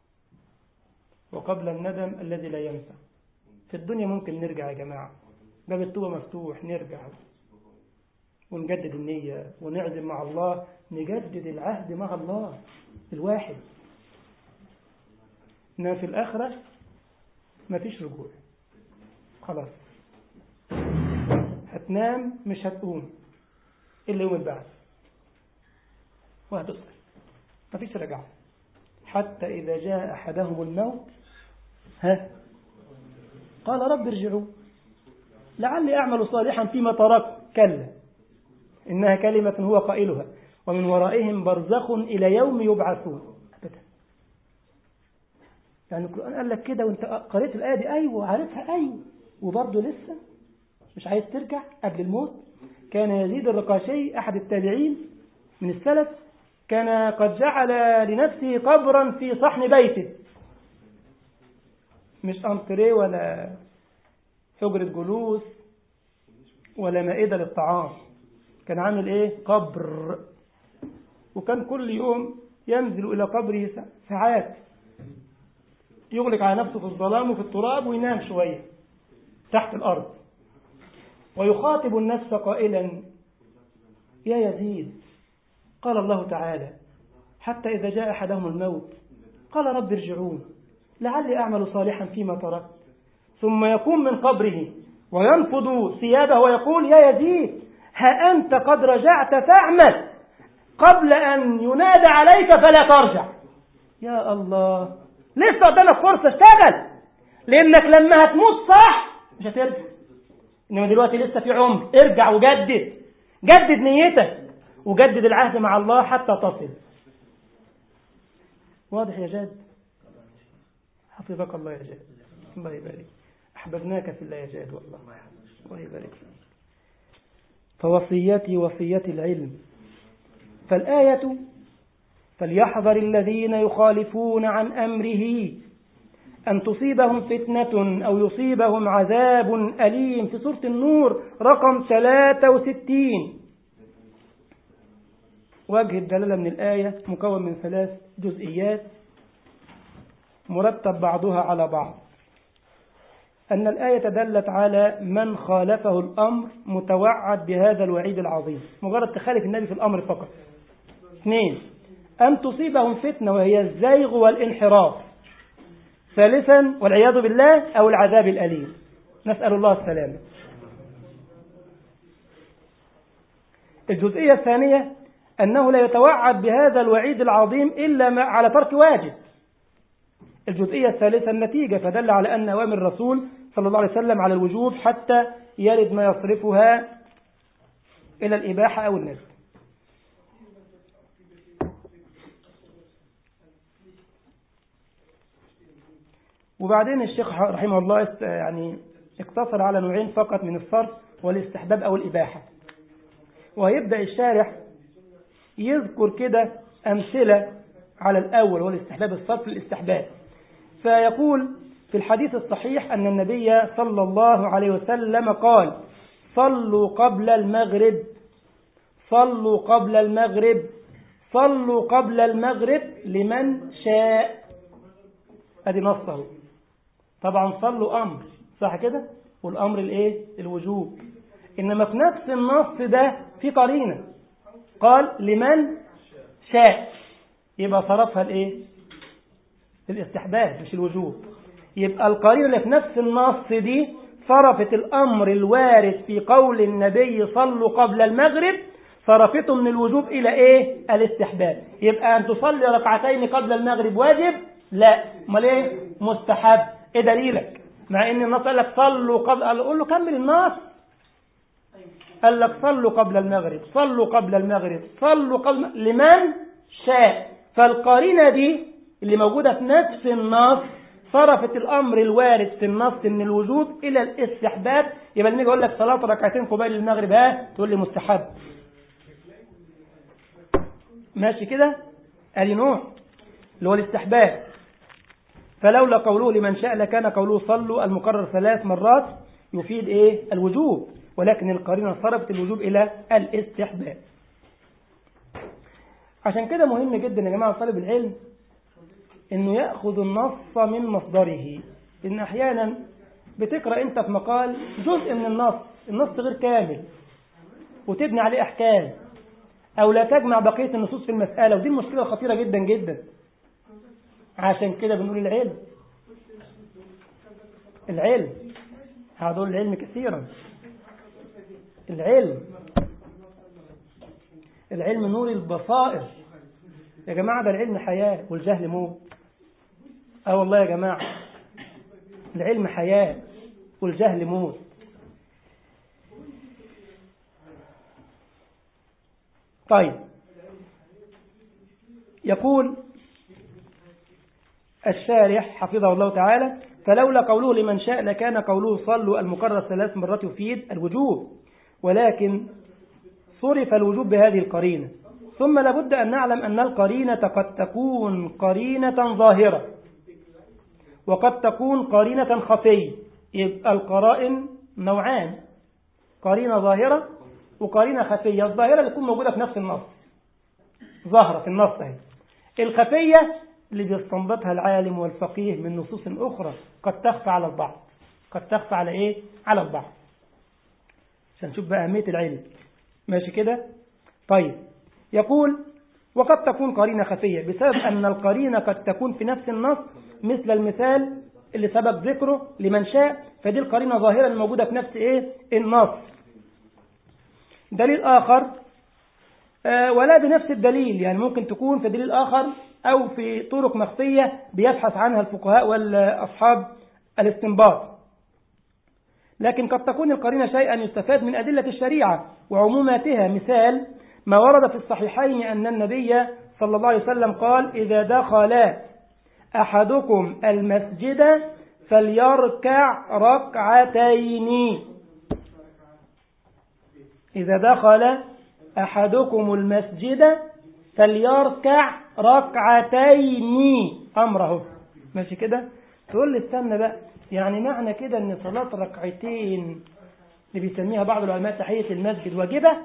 وقبل الندم الذي لا ينفع. في الدنيا ممكن نرجع يا جماعة، باب التوبة مفتوح، نرجع ونجدد النية ونعزم مع الله، نجدد العهد مع الله الواحد. إنما في الآخرة ما فيش رجوع. خلاص هتنام مش هتقوم إلا يوم البعث وهتسأل مفيش رجعة. حتى إذا جاء أحدهم الموت ها قال رب ارجعوا لعلي أعمل صالحا فيما تركت كلا إنها كلمة هو قائلها ومن ورائهم برزخ إلى يوم يبعثون. أبدا. يعني القرآن قال لك كده وانت قريت الآية دي أيوة عارفها أيوة وبرضه لسه مش عايز ترجع قبل الموت. كان يزيد الرقاشي أحد التابعين من السلف كان قد جعل لنفسه قبرا في صحن بيته مش أنتريه ولا حجرة جلوس ولا مائدة للطعام. كان عامل إيه قبر وكان كل يوم ينزل إلى قبره ساعات يغلق على نفسه في الظلام وفي التراب وينام شوية تحت الأرض ويخاطب النفس قائلا يا يزيد قال الله تعالى حتى إذا جاء أحدهم الموت قال رب ارجعون لعلي أعمل صالحا فيما تركت ثم يقوم من قبره وينفض ثيابه ويقول يا يزيد ها أنت قد رجعت فاعمل قبل أن ينادى عليك فلا ترجع. يا الله لسه قدامك فرصة اشتغل لأنك لما هتموت صح مش هترجع إنما دلوقتي لسه في عمر ارجع وجدد جدد نيتك وجدد العهد مع الله حتى تصل. واضح يا جاد حفظك الله يا جاد الله يبارك أحببناك في الله يا جاد والله الله يبارك فيك. فوصيتي وصيتي العلم. فالآية فليحذر الذين يخالفون عن أمره أن تصيبهم فتنة أو يصيبهم عذاب أليم في سورة النور رقم ثلاثة وستين. وجه الدلالة من الآية مكون من ثلاث جزئيات مرتب بعضها على بعض. أن الآية دلت على من خالفه الأمر متوعد بهذا الوعيد العظيم مجرد تخالف النبي في الأمر فقط. اثنين أن تصيبهم فتنة وهي الزيغ والانحراف. ثالثا والعياذ بالله أو العذاب الأليم نسأل الله السلامة. الجزئية الثانية أنه لا يتوعد بهذا الوعيد العظيم إلا على ترك واجب. الجزئية الثالثة النتيجة فدل على أن أوامر الرسول صلى الله عليه وسلم على الوجوب حتى يرد ما يصرفها إلى الإباحة أو الندب. وبعدين الشيخ رحمه الله يعني اقتصر على نوعين فقط من الصرف والاستحباب أو الإباحة. ويبدأ الشارح يذكر كده أمثلة على الأول والاستحباب الصرف للاستحباب. فيقول في الحديث الصحيح أن النبي صلى الله عليه وسلم قال صلوا قبل المغرب صلوا قبل المغرب صلوا قبل المغرب لمن شاء. ادي نصه. طبعا صلوا أمر صح كده والأمر الايه الوجوب. إنما في نفس النص ده في قرينة قال لمن شاء يبقى صرفها الايه الاستحباب مش الوجوب. يبقى القرينة اللي في نفس النص دي صرفت الأمر الوارد في قول النبي صلوا قبل المغرب صرفته من الوجوب إلى إيه الاستحباب. يبقى أن تصلي ركعتين قبل المغرب واجب لا امال ايه مستحب. ايه دليلك مع ان النص قال لك صلوا قبل قال له كمل النص قال لك صلوا قبل المغرب صلوا قبل المغرب صلوا قبل لمن شاء. فالقرينة دي اللي موجودة في نفس النص صرفت الأمر الوارد في النص من الوجوب إلى الاستحباب. يبقى لما يقول لك صلاة ركعتين قبيل المغرب ها تقول لي مستحب ماشي كده. ادي نوع اللي هو الاستحباب. فلولا قوله لمن شاء لكان قوله صلوا المكرر ثلاث مرات يفيد ايه الوجوب ولكن القرينة صرفت الوجوب إلى الاستحباب. عشان كده مهم جدا يا جماعة طالب العلم انه يأخذ النص من مصدره. ان احيانا بتقرأ انت في مقال جزء من النص النص غير كامل وتبني عليه احكام او لا تجمع بقية النصوص في المسألة ودي المشكلة خطيرة جدا جدا. عشان كده بنقول العلم العلم هدول العلم كثيرا. العلم العلم نور البصائر يا جماعة، ده العلم حياة والجهل موت. اه والله يا جماعة، العلم حياة والجهل موت. طيب، يقول الشارح حفظه الله تعالى: فلولا قوله لمن شاء لكان قوله صلوا المكرر ثلاث مرات يفيد الوجوب، ولكن صرف الوجوب بهذه القرينة. ثم لابد أن نعلم أن القرينة قد تكون قرينة ظاهرة وقد تكون قرينة خفية. يبقى القرائن نوعان: قرينة ظاهرة وقرينة خفية. الظاهرة اللي تكون موجودة في نفس النص، ظاهرة في النص اهي. الخفية اللي بيستنبطها العالم والفقيه من نصوص أخرى قد تخفى على البعض. قد تخفى على إيه؟ على البعض. عشان نشوف بقى أهمية العلم. ماشي كده؟ طيب، يقول: وقد تكون قرينة خفية بسبب أن القرينة قد تكون في نفس النص، مثل المثال اللي سبق ذكره لمن شاء، فدي القرينة ظاهرة الموجودة في نفس إيه؟ النص. دليل آخر آه ولا بنفس الدليل، يعني ممكن تكون في دليل آخر أو في طرق مخفية بيبحث عنها الفقهاء والأصحاب الاستنباط. لكن قد تكون القرينة شيئا يستفاد من أدلة الشريعة وعموماتها. مثال ما ورد في الصحيحين أن النبي صلى الله عليه وسلم قال: إذا دخل أحدكم المسجد فليركع ركعتين. إذا دخل أحدكم المسجد فليركع ركعتين، أمره. ماشي كده؟ تقول لي استنى بقى، يعني معنى كده أن صلاة ركعتين اللي بيسميها بعض العلماء تحية المسجد واجبة؟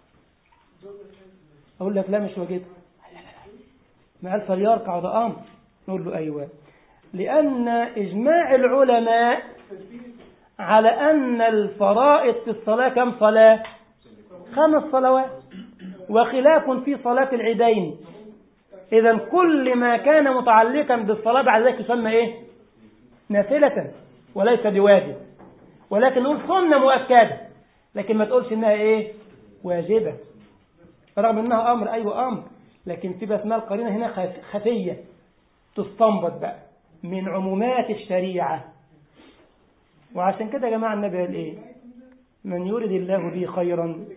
أقول لك لا، مش واجبة. ما قال فليركع ده أمر. نقول له أيوة، لأن إجماع العلماء على أن الفرائض في الصلاة كم صلاة؟ خمس صلوات، وخلاف في صلاة العيدين. إذا كل ما كان متعلقا بالصلاة بعد ذلك يسمى إيه؟ نافلة وليس بواجب. ولكن نقول سنة مؤكدة، لكن ما تقولش إنها إيه؟ واجبة، رغم إنها أمر. أيوة أمر، لكن في بس ما القرينة هنا خفية تستنبط بقى من عمومات الشريعة. وعشان كده يا جماعة النبي قال إيه؟ من يريد الله به خيرا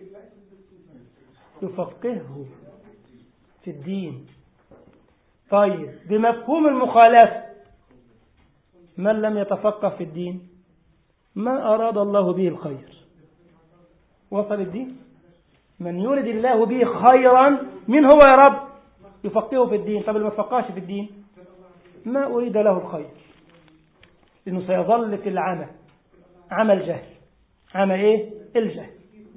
يفقهه في الدين. طيب، بمفهوم المخالفة، من لم يتفقه في الدين ما أراد الله به الخير. وصل الدين؟ من يريد الله به خيرا، من هو يا رب؟ يفقهه في الدين. طب اللي ما تفقهش في الدين ما أريد له الخير، لأنه سيظل في العمى، عمى الجهل. عمى إيه؟ الجهل.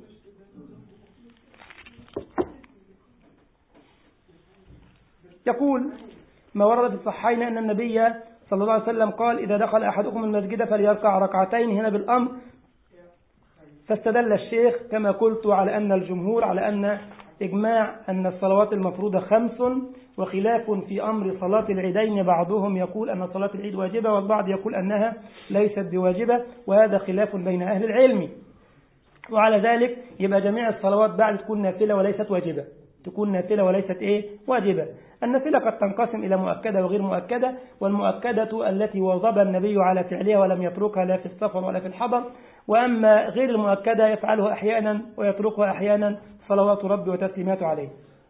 يقول ما ورد في الصحيحين أن النبي صلى الله عليه وسلم قال: إذا دخل أحدكم المسجد فليركع ركعتين، هنا بالأمر. فاستدل الشيخ كما قلت على أن الجمهور على أن إجماع أن الصلوات المفروضة خمس، وخلاف في أمر صلاة العيدين. بعضهم يقول أن صلاة العيد واجبة، والبعض يقول أنها ليست بواجبة، وهذا خلاف بين أهل العلم. وعلى ذلك يبقى جميع الصلوات بعد تكون نافلة وليست واجبة، تكون نافلة وليست إيه؟ واجبة. النافلة قد تنقسم إلى مؤكدة وغير مؤكدة، والمؤكدة التي واظب النبي على فعلها ولم يتركها لا في السفر ولا في الحضر، وأما غير المؤكدة يفعلها أحيانا ويتركها أحيانا، صلوات ربي وتسليماته عليه.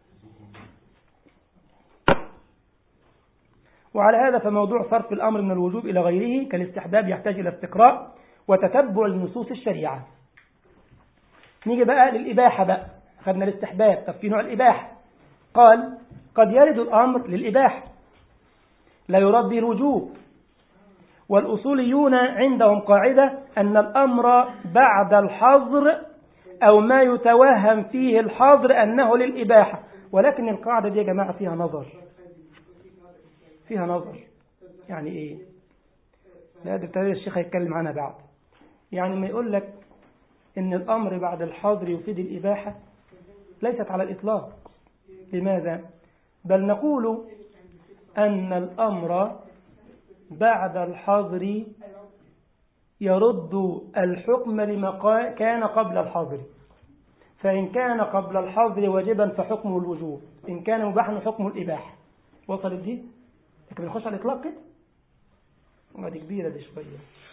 وعلى هذا فموضوع صرف الأمر من الوجوب إلى غيره كالاستحباب يحتاج إلى استقراء وتتبع لنصوص الشريعة. نيجي بقى للإباحة بقى. خدنا الاستحباب، طب في نوع الإباحة. قال: قد يرد الأمر للإباحة لا يراد به الوجوب، والأصوليون عندهم قاعدة أن الأمر بعد الحظر أو ما يتوهم فيه الحظر أنه للإباحة. ولكن القاعدة دي يا جماعة فيها نظر، فيها نظر. يعني إيه؟ لا ده ابتدى الشيخ يتكلم عنها بعد. يعني ما يقول لك إن الأمر بعد الحظر يفيد الإباحة ليست على الإطلاق. لماذا؟ بل نقول أن الأمر بعد الحظر يرد الحكم لما كان قبل الحظر، فإن كان قبل الحظر واجبا فحكمه الوجوب، إن كان مباحا حكمه الإباحة. وصلت دي؟ لكن بنخش على الإطلاق كده؟ ما دي كبيرة دي شوية.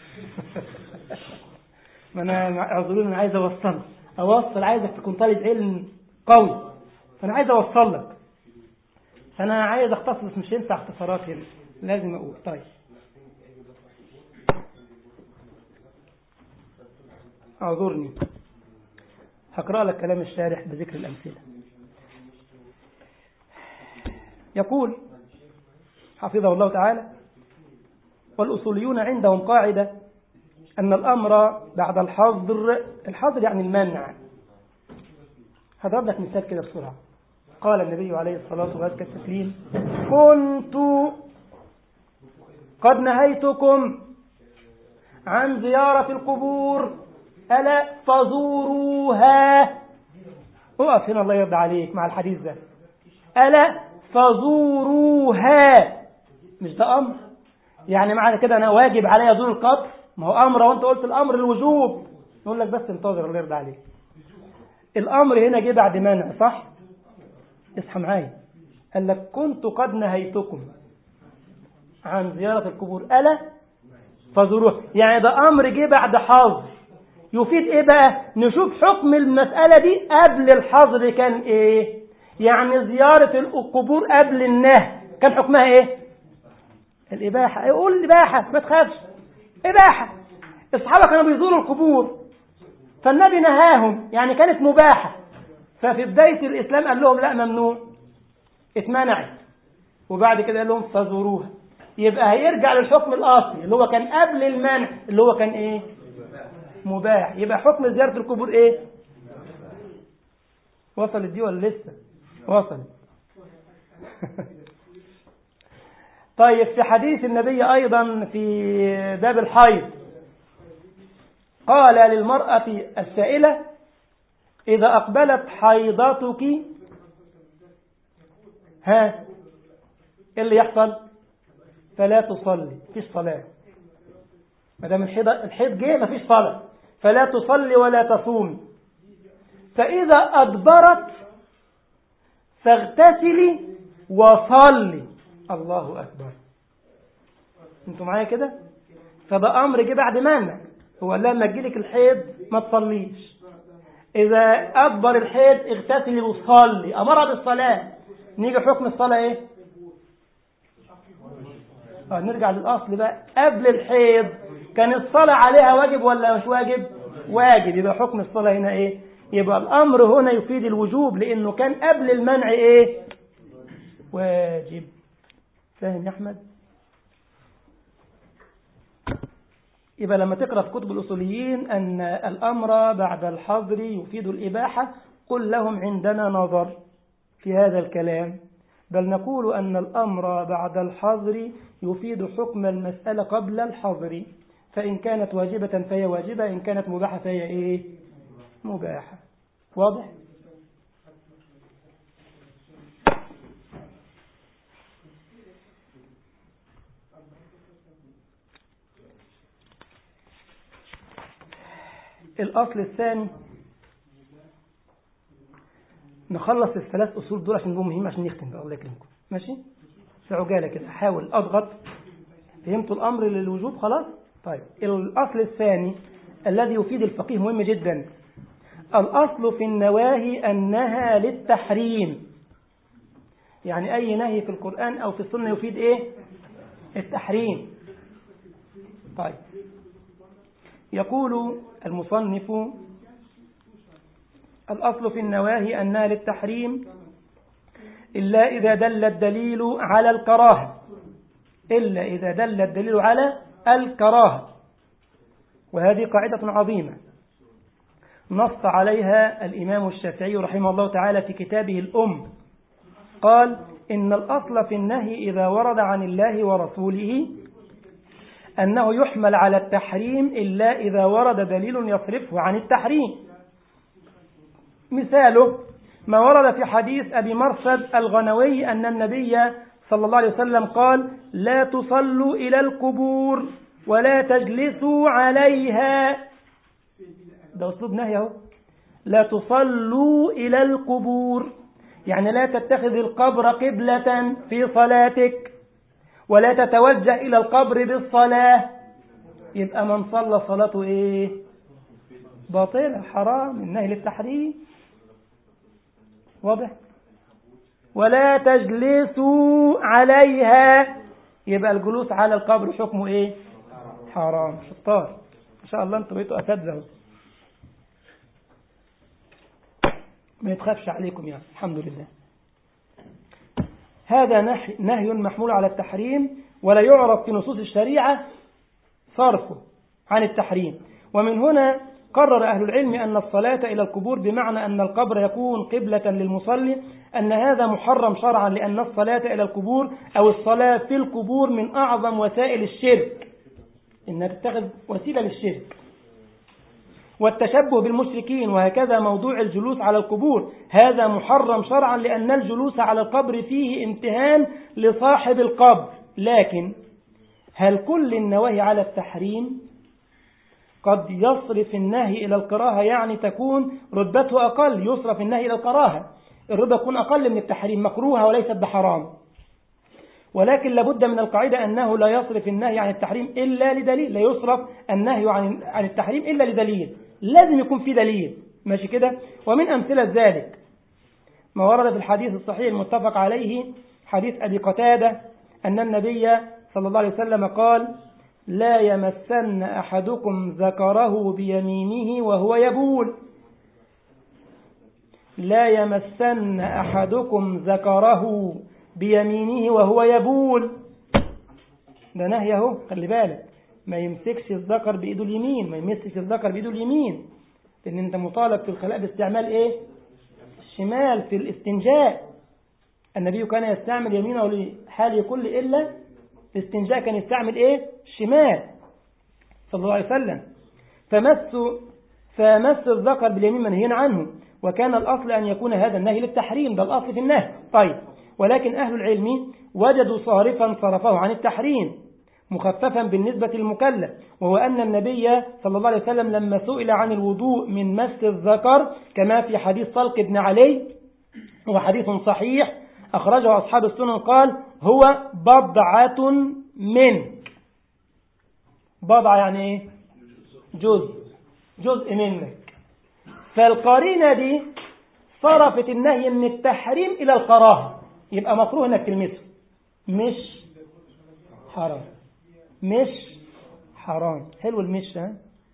ما أنا أعذروني، أنا عايز أوصل أوصل عايزك تكون طالب علم قوي، فأنا عايز أوصل لك، فأنا عايز أختصص، مش ينفع اختصارات هنا، لازم أقول. طيب أعذرني، هقرأ لك كلام الشارح بذكر الأمثلة. يقول حفظه الله تعالى: والأصوليون عندهم قاعدة أن الأمر بعد الحظر، الحظر يعني المنع. هضرب لك مثال كده بسرعة. قال النبي عليه الصلاة والسلام: كنت قد نهيتكم عن زيارة القبور ألا فزوروها. اقف هنا الله يرضى عليك مع الحديث ده. ألا فزوروها، مش ده أمر؟ يعني معنى كده أنا واجب علي أزور القبر؟ ما هو أمر، وأنت قلت الأمر الوجوب. نقول لك بس انتظر الله يرضى عليك. الأمر هنا جه بعد منع، صح؟ اصحى معايا. قال لك كنت قد نهيتكم عن زيارة القبور ألا فزوروها، يعني ده أمر جه بعد حظر. يفيد إيه بقى؟ نشوف حكم المسألة دي قبل الحظر كان إيه. يعني زيارة القبور قبل النهي كان حكمها إيه؟ الإباحة. يقول الإباحة، ما تخافش، إباحة. الصحابة كانوا بيزوروا القبور فالنبي نهاهم، يعني كانت مباحة. ففي بداية الإسلام قال لهم لا، ممنوع، اتمنعت، وبعد كده قال لهم فزوروها. يبقى هيرجع للحكم الأصلي اللي هو كان قبل المنع، اللي هو كان إيه؟ مباح. يبقى حكم زيارة القبور إيه؟ وصلت دي ولا لسه؟ وصلت. طيب في حديث النبي أيضا في باب الحيض قال للمرأة السائلة: إذا أقبلت حيضتك ها إيه اللي يحصل؟ فلا تصلي، فيش صلاة. ما دام الحيض الحيض جه ما فيش صلاة، فلا تصلي ولا تصوم. فإذا أدبرت فاغتسلي وصلي. الله أكبر. انتوا معايا كده؟ فده أمر جه بعد منع. هو لما تجيلك الحيض ما تصليش، إذا أدبر الحيض اغتسلي وصلي، أمرها بالصلاة. نيجي حكم الصلاة إيه؟ آه نرجع للأصل بقى. قبل الحيض كان الصلاة عليها واجب ولا مش واجب؟ واجب. يبقى حكم الصلاة هنا إيه؟ يبقى الأمر هنا يفيد الوجوب لأنه كان قبل المنع إيه؟ واجب. فاهم يا أحمد؟ يبقى لما تقرأ في كتب الأصوليين أن الأمر بعد الحظر يفيد الإباحة، قل لهم عندنا نظر في هذا الكلام، بل نقول أن الأمر بعد الحظر يفيد حكم المسألة قبل الحظر، فإن كانت واجبة فهي واجبة، إن كانت مباحة فهي إيه؟ مباحة. واضح؟ الأصل الثاني، نخلص الثلاث أصول دول عشان دول مهم عشان نختم بقى. الله يكرمكم. ماشي؟ في عجالة كده أحاول أضغط. فهمتوا الأمر للوجوب خلاص؟ طيب الأصل الثاني الذي يفيد الفقيه مهم جدا. الأصل في النواهي أنها للتحريم، يعني أي نهي في القرآن أو في السنة يفيد إيه؟ التحريم. طيب يقول المصنف: الأصل في النواهي أنها للتحريم إلا إذا دل الدليل على الكراهة، إلا إذا دل الدليل على الكراهة. وهذه قاعدة عظيمة نص عليها الإمام الشافعي رحمه الله تعالى في كتابه الأم. قال: إن الأصل في النهي إذا ورد عن الله ورسوله أنه يحمل على التحريم إلا إذا ورد دليل يصرفه عن التحريم. مثاله ما ورد في حديث أبي مرصد الغنوي أن النبي صلى الله عليه وسلم قال: لا تصلوا إلى القبور ولا تجلسوا عليها، ده أسلوب نهي اهو. لا تصلوا إلى القبور، يعني لا تتخذ القبر قبلة في صلاتك، ولا تتوجه إلى القبر بالصلاة. يبقى من صلى صلاته إيه؟ باطلة، حرام، النهي للتحريم. واضح؟ ولا تجلسوا عليها، يبقى الجلوس على القبر حكمه إيه؟ حرام. شطار إن شاء الله، أنتوا بقيتوا أساتذة، ما يتخافش عليكم يعني، الحمد لله. هذا نهي, نهي محمول على التحريم، ولا يعرف في نصوص الشريعة صرفه عن التحريم. ومن هنا قرر أهل العلم أن الصلاة إلى القبور بمعنى أن القبر يكون قبلة للمصلي، أن هذا محرم شرعا، لأن الصلاة إلى القبور أو الصلاة في القبور من أعظم وسائل الشرك، إنها تتخذ وسيلة للشرك والتشبه بالمشركين. وهكذا موضوع الجلوس على القبور، هذا محرم شرعا، لأن الجلوس على القبر فيه امتهان لصاحب القبر. لكن هل كل النواهي على التحريم؟ قد يصرف النهي إلى الكراهة، يعني تكون رتبته أقل، يصرف النهي إلى الكراهة، الرتبة تكون أقل من التحريم، مكروهة وليست بحرام. ولكن لابد من القاعدة أنه لا يصرف النهي عن التحريم إلا لدليل، لا يصرف النهي عن التحريم إلا لدليل، لازم يكون في دليل، ماشي كده. ومن أمثلة ذلك ما ورد في الحديث الصحيح المتفق عليه، حديث أبي قتادة أن النبي صلى الله عليه وسلم قال: لا يمسن أحدكم ذكره بيمينه وهو يبول. لا يمسن أحدكم ذكره بيمينه وهو يبول، ده نهي اهو، خلي بالك، ما يمسكش الذكر بإيده اليمين، ما يمسكش الذكر بإيده اليمين، لأن أنت مطالب في الخلاء باستعمال إيه؟ الشمال في الاستنجاء. النبي كان يستعمل يمينه لحال كل إلا الاستنجاء كان يستعمل إيه؟ الشمال صلى الله عليه وسلم. فمس فمس الذكر باليمين منهيا عنه، وكان الأصل أن يكون هذا النهي للتحريم، ده الأصل في النهي. طيب، ولكن أهل العلم وجدوا صارفا صرفه عن التحريم مخففا بالنسبة للمكلف، وهو أن النبي صلى الله عليه وسلم لما سئل عن الوضوء من مس الذكر كما في حديث طلق بن علي، هو حديث صحيح أخرجه أصحاب السنن، قال: هو بضعة من، بضعة يعني إيه؟ جزء، جزء منك. فالقرينة دي صرفت النهي من التحريم إلى الكراهة، يبقى مكروه انك تلمسه، مش حرام، مش حرام. حلو المش، ها؟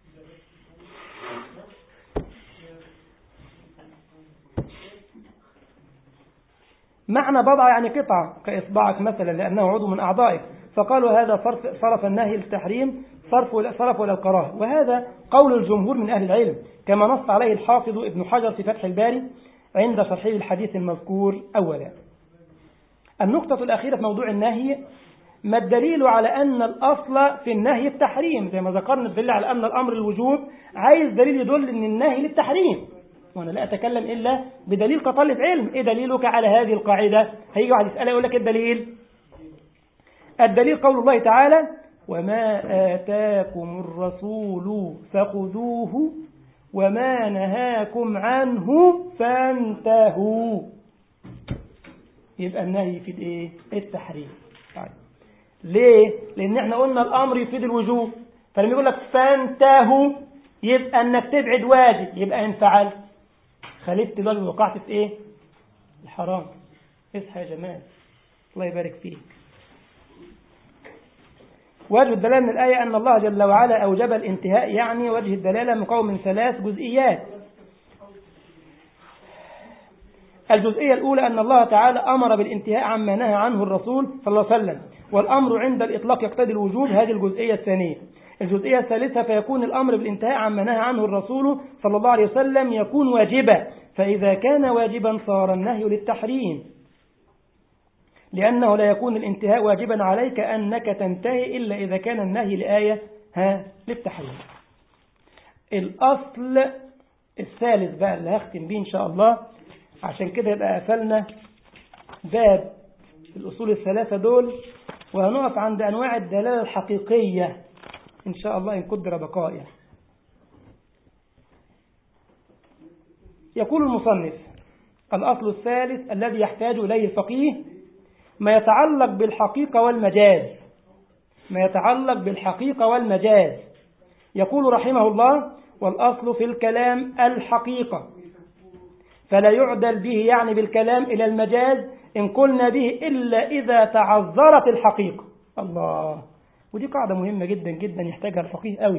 معنى بضعة يعني قطعة كإصبعك مثلا، لأنه عضو من أعضائك، فقالوا هذا صرف, صرف النهي للتحريم، صرف صرف إلى الكراهة. وهذا قول الجمهور من أهل العلم، كما نص عليه الحافظ ابن حجر في فتح الباري عند شرحه الحديث المذكور أولا. النقطة الأخيرة في موضوع النهي: ما الدليل على أن الأصل في النهي التحريم؟ زي ما ذكرنا الدليل على أن الأمر الوجوب، عايز دليل يدل أن النهي للتحريم، وأنا لا أتكلم إلا بدليل كطالب علم. إيه دليلك على هذه القاعدة؟ هيجي واحد يسأل يقول لك الدليل. الدليل قول الله تعالى: وما آتاكم الرسول فخذوه وما نهاكم عنه فانتهوا. يبقى النهي يفيد ايه؟ التحريم. طيب. ليه؟ لان احنا قلنا الامر يفيد الوجوب، فلما يقول لك فانتهوا يبقى انك تبعد واجب، يبقى ان فعلت خالفت الواجب وقعت في ايه؟ الحرام. اصحى يا جماعه، الله يبارك فيك. وجه الدلاله من الايه ان الله جل وعلا اوجب الانتهاء، يعني وجه الدلاله مكون من ثلاث جزئيات. الجزئية الأولى أن الله تعالى أمر بالانتهاء عما نهى عنه الرسول صلى الله عليه وسلم، والأمر عند الإطلاق يقتضي الوجوب، هذه الجزئية الثانية. الجزئية الثالثة: فيكون الأمر بالانتهاء عما نهى عنه الرسول صلى الله عليه وسلم يكون واجبا، فإذا كان واجبا صار النهي للتحريم، لأنه لا يكون الانتهاء واجبا عليك أنك تنتهي إلا إذا كان النهي لآية ها للتحريم. الأصل الثالث بقى اللي هختم به إن شاء الله، عشان كده يبقى قفلنا باب الأصول الثلاثة دول، وهنقف عند أنواع الدلالة الحقيقية إن شاء الله إن قدر بقائه. يقول المصنف: الأصل الثالث الذي يحتاج إليه الفقيه ما يتعلق بالحقيقة والمجاز. ما يتعلق بالحقيقة والمجاز. يقول رحمه الله: والأصل في الكلام الحقيقة، فلا يعدل به يعني بالكلام إلى المجاز إن قلنا به إلا إذا تعذرت الحقيقة. الله، ودي قاعدة مهمة جدا جدا يحتاجها الفقيه قوي.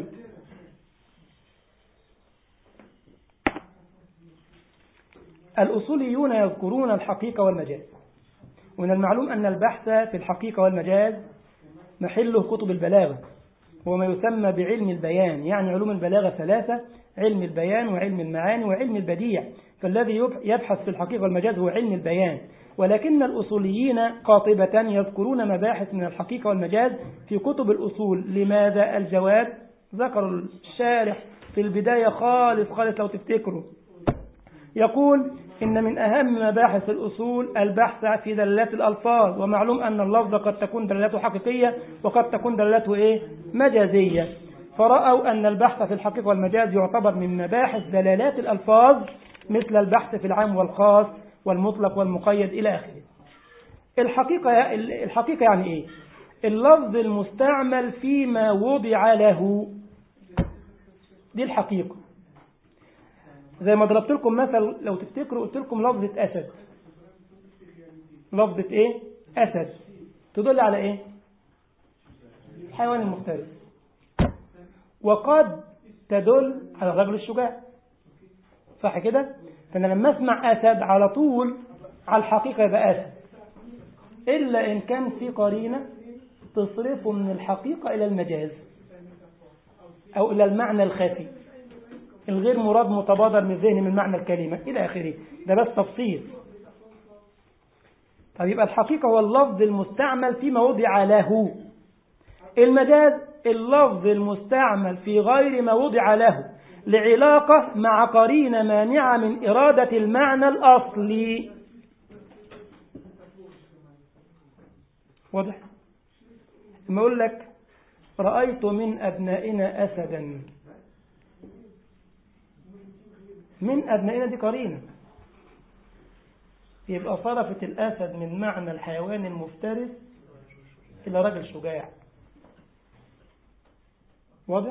الأصوليون يذكرون الحقيقة والمجاز، ومن المعلوم أن البحث في الحقيقة والمجاز محله كتب البلاغة، هو ما يسمى بعلم البيان. يعني علوم البلاغة ثلاثة: علم البيان وعلم المعاني وعلم البديع. فالذي يبحث في الحقيقة والمجاز هو علم البيان. ولكن الأصوليين قاطبة يذكرون مباحث من الحقيقة والمجاز في كتب الأصول. لماذا؟ الجواب ذكر الشارح في البداية خالص خالص لو تفتكروا، يقول: إن من أهم مباحث الأصول البحث في دلالات الألفاظ، ومعلوم أن اللفظ قد تكون دلالته حقيقية وقد تكون دلالته إيه؟ مجازية. فرأوا أن البحث في الحقيقة والمجاز يعتبر من مباحث دلالات الألفاظ، مثل البحث في العام والخاص والمطلق والمقيد إلى آخره. الحقيقة الحقيقة يعني إيه؟ اللفظ المستعمل فيما وضع له، دي الحقيقة. زي ما ضربت لكم مثل لو تفتكروا، قلت لكم لفظة أسد. لفظة إيه؟ أسد تدل على إيه؟ الحيوان المفترس. وقد تدل على الرجل الشجاع، صح كده؟ فأنا لما أسمع أسد على طول على الحقيقة يبقى أسد، إلا إن كان في قرينة تصرفه من الحقيقة إلى المجاز أو إلى المعنى الخفي الغير مراد متبادر من ذهن من معنى الكلمة إلى آخره. ده بس تفصيل. طيب يبقى الحقيقة هو اللفظ المستعمل فيما وضع له. المجاز اللفظ المستعمل في غير ما وضع له لعلاقة مع قرينة مانعة من إرادة المعنى الأصلي. واضح؟ لما أقول لك: رأيت من أبنائنا أسدا، من أبنائنا دي قرينة، يبقى صرفت الأسد من معنى الحيوان المفترس إلى رجل شجاع. واضح؟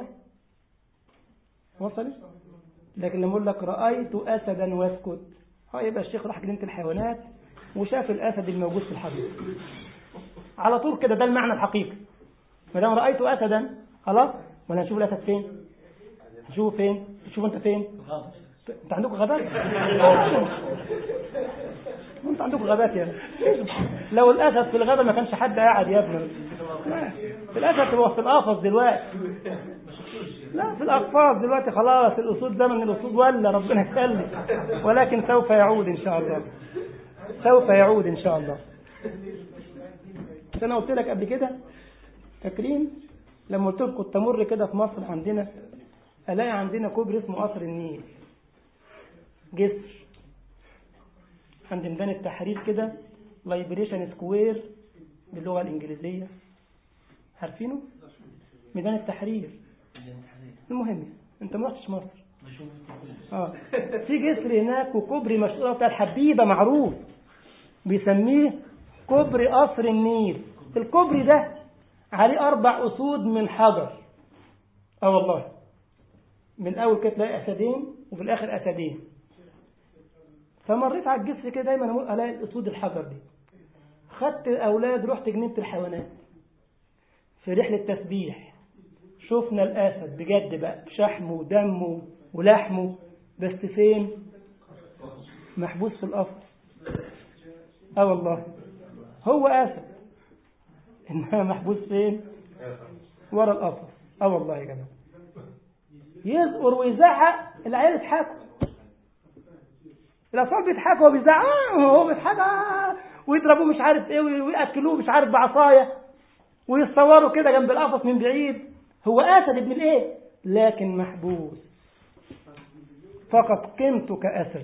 وصل؟ لكن لما أقول لك رأيت أسدا واسكت، ها يبقى الشيخ راح جنينة الحيوانات وشاف الأسد الموجود في الحديقة على طول كده. ده المعنى الحقيقي. ما دام رأيت أسدا خلاص، ولا نشوف الأسد فين؟ نشوف فين؟ تشوف أنت فين؟ أنت عندك غابات؟ أنت عندك غابات يا لو الأسد في الغابة ما كانش حد قاعد يا ابني. الأسد هو في القفص دلوقتي. لا، في الأقفاص دلوقتي خلاص. الأسود ده من الأسود ولا ربنا يسلم، ولكن سوف يعود إن شاء الله. سوف يعود إن شاء الله. أنا قلت لك قبل كده، فاكرين لما قلت لكم تمر كده في مصر عندنا ألاقي عندنا كوبري اسمه قصر النيل، جسر عند ميدان التحرير كده، لايبريشن سكوير باللغة الإنجليزية، عارفينه؟ ميدان التحرير. المهم انت ما رحتش مصر. اه في جسر هناك وكوبري مشهور بتاع الحبيبة معروف، بيسميه كوبري قصر النيل. الكوبري ده عليه أربع أسود من حجر. اه والله، من أول كده تلاقي أسدين وفي الآخر أسدين. فمريت على الجسر كده دايما ألاقي الأسود الحجر دي. خدت أولاد رحت جنينة الحيوانات في رحلة تسبيح، شفنا الأسد بجد بقى بشحمه ودمه ولحمه، بس فين؟ محبوس في القفص. اه والله هو أسد، إنما محبوس فين؟ ورا القفص. اه والله يا جماعة، يزقر ويزعق، العيال يضحكوا، الأطفال بيضحكوا وبيزعقوا، وهو بيضحك ويضربوه مش عارف ايه ويأكلوه مش عارف بعصاية ويتصوروا كده جنب القفص من بعيد. هو أسد ابن الايه، لكن محبوس، فقط قيمته كأسد.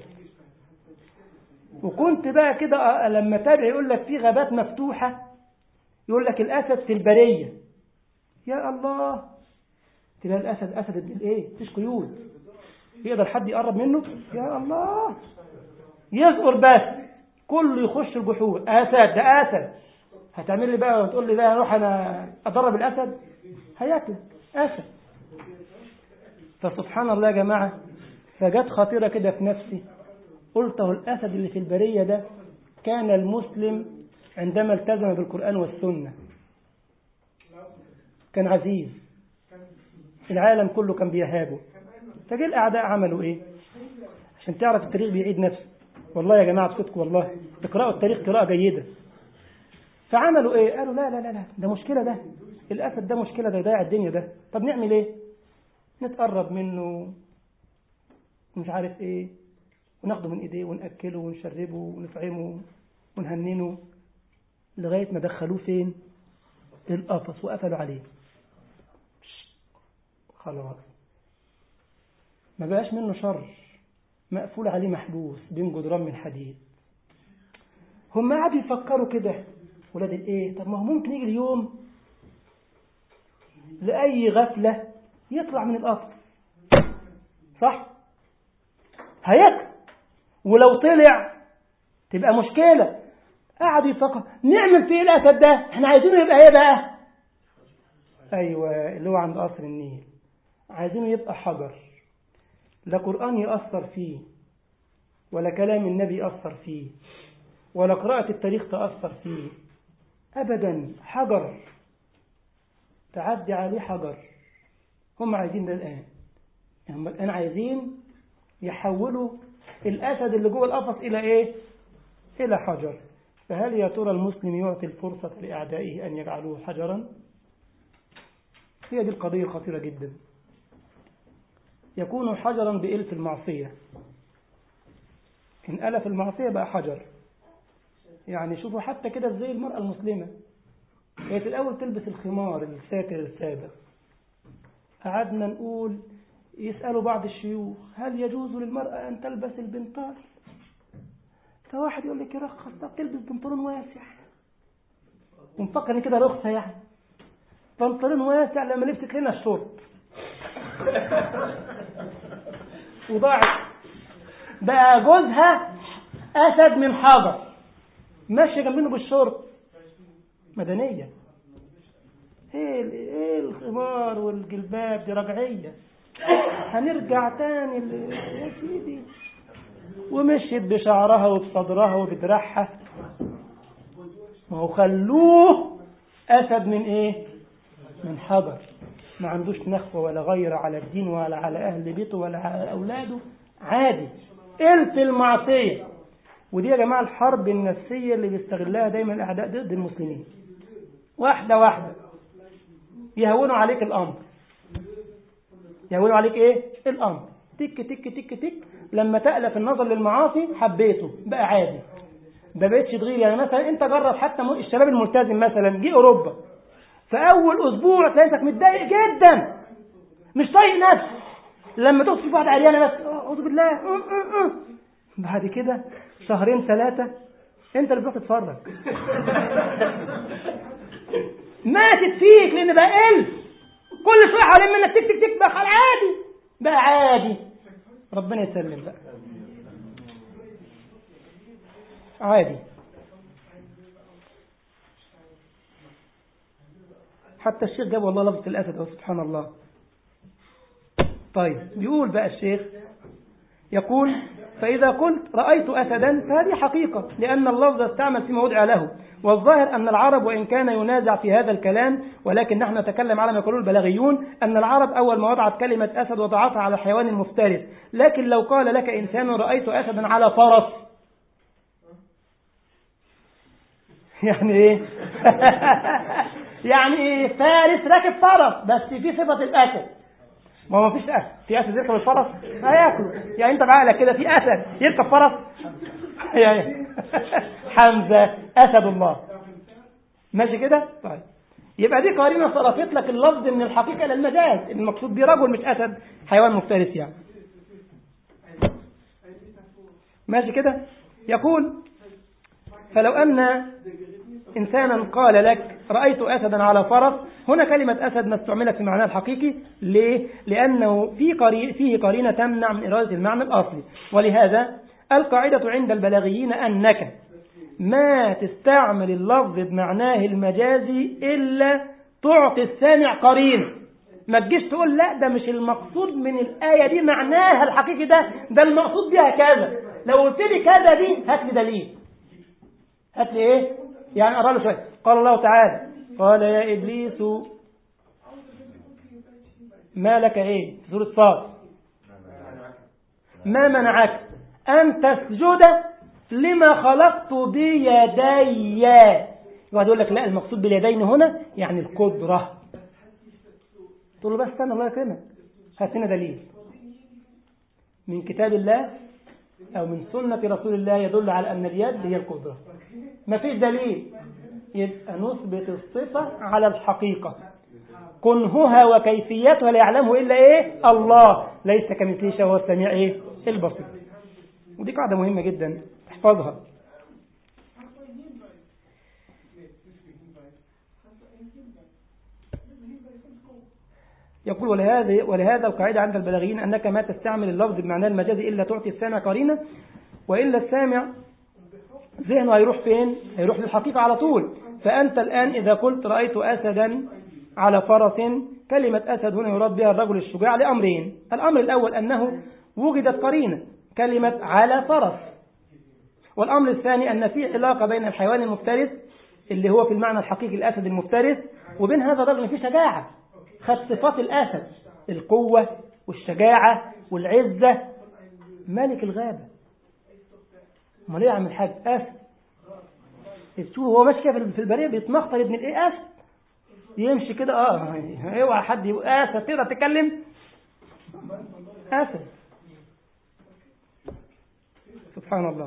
وكنت بقى كده لما تابع يقول لك في غابات مفتوحة، يقول لك الأسد في البرية. يا الله، تلاقي الأسد أسد ابن الإيه؟ مفيش قيود، يقدر حد يقرب منه؟ يا الله، يصبر بس كله يخش الجحور. أسد ده أسد، هتعمل لي بقى وتقول لي لا أروح أنا أضرب الأسد؟ هياكل أسد. فسبحان الله يا جماعة، فجت خطيرة كده في نفسي، قلته الأسد اللي في البرية ده كان المسلم عندما التزم بالقرآن والسنة كان عزيز، العالم كله كان بيهابه. فجاء الأعداء عملوا إيه؟ عشان تعرف التاريخ بيعيد نفسه، والله يا جماعة بصدق والله اقرأوا التاريخ قراءة جيدة. فعملوا إيه؟ قالوا لا لا لا لا ده مشكلة، ده الأسد ده مشكلة، ده يضيع الدنيا ده. طب نعمل إيه؟ نتقرب منه مش عارف إيه، وناخده من إيديه ونأكله ونشربه ونفعمه ونهننه، لغاية ما دخلوه فين؟ القفص وقفلوا عليه. خلاص ما بقاش منه شر، مقفول عليه محبوس بين جدران من حديد. هم قاعدوا يفكروا كده ولاد الايه، طب ما هو ممكن يجي اليوم لأي غفلة يطلع من القفص، صح؟ هيك ولو طلع تبقى مشكلة. قاعد يفكر نعمل فيه الأسد ده، احنا عايزينه يبقى ايه بقى؟ ايوه اللي هو عند قصر النيل، عايزينه يبقى حجر، لا قرآن يأثر فيه ولا كلام النبي يأثر فيه ولا قراءة التاريخ تأثر فيه أبدا، حجر تعدي عليه حجر. هم عايزين ده الآن، هم الآن عايزين يحولوا الأسد اللي جوه القفص إلى إيه؟ إلى حجر. فهل يا ترى المسلم يعطي الفرصة لأعدائه أن يجعلوه حجرا؟ هي دي القضية خطيرة جدا. يكون حجرا بإلف المعصية، إن ألف المعصية بقى حجر. يعني شوفوا حتى كده زي المرأة المسلمة كانت الأول تلبس الخمار الساتر السابق، قعدنا نقول يسألوا بعض الشيوخ هل يجوز للمرأة أن تلبس البنطال؟ فواحد يقول لك يرخص، طب تلبس بنطلون واسع، ونفكر كده رخصة يعني بنطلون واسع لما لبست لنا الشورت وضاعت بقى جوزها أسد من حجر ماشي جنبينه بالشورت، مدنية. ايه ايه الخمار والجلباب دي رجعية، هنرجع تاني يا سيدي. ومشيت بشعرها وبصدرها وبدرعها، ما هو خلوه أسد من ايه؟ من حجر، ما عندوش نخوة ولا غير على الدين ولا على أهل بيته ولا على أولاده، عادي قلت المعصية. ودي يا جماعة الحرب النفسية اللي بيستغلها دايما الأعداء ضد المسلمين، واحدة واحدة يهونوا عليك الأمر، يهونوا عليك إيه؟ الأمر، تك تك تك تك، لما تألف النظر للمعاصي حبيته بقى عادي، ما بقتش تغير. يعني مثلا أنت جرب حتى الشباب الملتزم مثلا جه أوروبا، فأول أسبوع تلاقيك متضايق جدا مش طايق نفسك، لما تقصد واحد عريانة بس أعوذ بالله، بعد كده شهرين ثلاثة أنت اللي بتروح تتفرج ماتت فيك، لأن بقى قل كل شوية حوالين منك تك تك تك، بقى عادي بقى عادي. ربنا يسلم بقى عادي. حتى الشيخ جاب والله لفظة الأسد، سبحان الله. طيب بيقول بقى الشيخ، يقول فإذا قلت رأيت أسدا فهذه حقيقة، لأن اللفظ استعمل في موضع له، والظاهر أن العرب وإن كان ينازع في هذا الكلام، ولكن نحن نتكلم على ما يقولون البلاغيون، أن العرب أول ما وضعت كلمة أسد وضعتها على حيوان مفترس. لكن لو قال لك إنسان رأيت أسدا على فرس، يعني إيه؟ يعني فارس راكب فرس بس في صفة الأسد، ما هو مفيش أسد، في أسد يركب الفرس هياكله، يعني أنت بعقلك كده في أسد يركب فرس يعني حمزة أسد الله ماشي كده. طيب يبقى دي قرينة صرفت لك اللفظ من الحقيقة إلى المجاز، المقصود بيه رجل مش أسد، حيوان مفترس يعني، ماشي كده. يقول فلو أن إنسانا قال لك رأيت أسدا على فرس، هنا كلمة أسد ما استعملت في معناها الحقيقي. ليه؟ لأنه في قري... فيه قرينة تمنع من إرادة المعنى الأصلي. ولهذا القاعدة عند البلاغيين أنك ما تستعمل اللفظ بمعناه المجازي إلا تعطي السامع قرينة. ما تجيش تقول لا ده مش المقصود من الآية دي معناها الحقيقي ده ده المقصود بها كذا. لو قلت لي كذا دي هات لي دليل، هات لي ايه يعني أقرأ له شوية. قال الله تعالى قال يا إبليس ما لك ايه في سورة صاد ما منعك أن تسجد لما خلقت بيدي. واحد يقول لك لا المقصود باليدين هنا يعني القدرة. تقول له بس استنى الله يكرمك، هات لنا دليل من كتاب الله أو من سنة رسول الله يدل على أن اليد هي القدرة. ما فيش دليل، يبقى نثبت الصفة على الحقيقة. كنهها وكيفيتها لا يعلمه إلا إيه الله، ليس كمثله شيء وهو السميع إيه البصير. ودي قاعدة مهمة جدا تحفظها. يقول ولهذا ولهذا القاعدة عند البلاغيين أنك ما تستعمل اللفظ بمعنى المجازي إلا تعطي السامع قرينة، وإلا السامع ذهنه هيروح فين؟ هيروح للحقيقة على طول. فأنت الآن إذا قلت رأيت أسدا على فرس، كلمة أسد هنا يراد بها الرجل الشجاع لأمرين. الأمر الأول أنه وجدت قرينة كلمة على فرس، والأمر الثاني أن في علاقة بين الحيوان المفترس اللي هو في المعنى الحقيقي الأسد المفترس وبين هذا الرجل في شجاعة، خد صفات الأسد القوة والشجاعة والعزة، ملك الغابة. ما ليه عم الحاج أسد؟ شوف هو ماشي في البرية بيتمخطر ابن الايه أسد، يمشي كده اه اوعى حد يقول أسد تقدر تتكلم أسد. سبحان الله.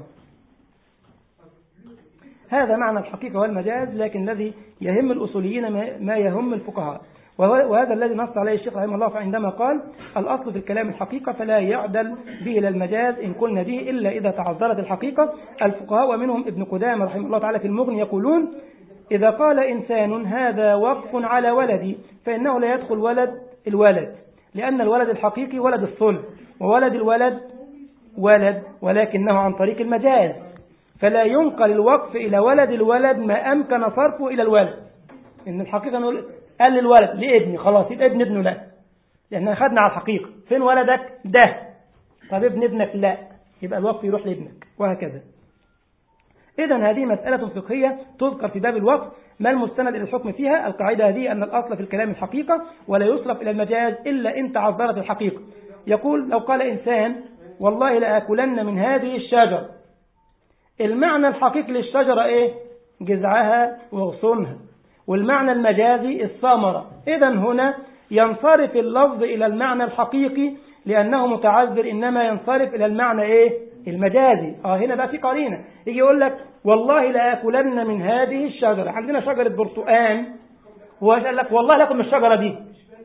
هذا معنى الحقيقة والمجاز، لكن الذي يهم الأصوليين ما يهم الفقهاء، وهذا الذي نص عليه الشيخ رحمه الله عندما قال الأصل في الكلام الحقيقة فلا يعدل به إلى المجاز إن قلنا به إلا إذا تعذرت الحقيقة. الفقهاء ومنهم ابن قدامة رحمه الله تعالى في المغني يقولون إذا قال إنسان هذا وقف على ولدي فإنه لا يدخل ولد الولد، لأن الولد الحقيقي ولد الصلب، وولد الولد ولد ولكنه عن طريق المجاز، فلا ينقل الوقف إلى ولد الولد ما أمكن صرفه إلى الولد. إن الحقيقة نقول قال للولد لابني خلاص يبقى ابن ابنه لا، لأن أخذنا على الحقيقة. فين ولدك ده؟ طب ابن ابنك لا، يبقى الوقف يروح لابنك، وهكذا. إذن هذه مسألة فقهية تذكر في باب الوقف. ما المستند إلى الحكم فيها؟ القاعدة هذه أن الأصل في الكلام الحقيقة ولا يصرف إلى المجاز إلا إن تعذرت الحقيقة. يقول لو قال إنسان والله لآكلن من هذه الشجرة، المعنى الحقيقي للشجرة إيه؟ جذعها وغصونها، والمعنى المجازي الثمرة. إذن هنا ينصرف اللفظ إلى المعنى الحقيقي لأنه متعذر، إنما ينصرف إلى المعنى إيه؟ المجازي. آه هنا بقى في قرينة، يجي يقول لك والله لآكلن من هذه الشجرة، عندنا شجرة برتقان، وقال لك والله لكم الشجرة دي.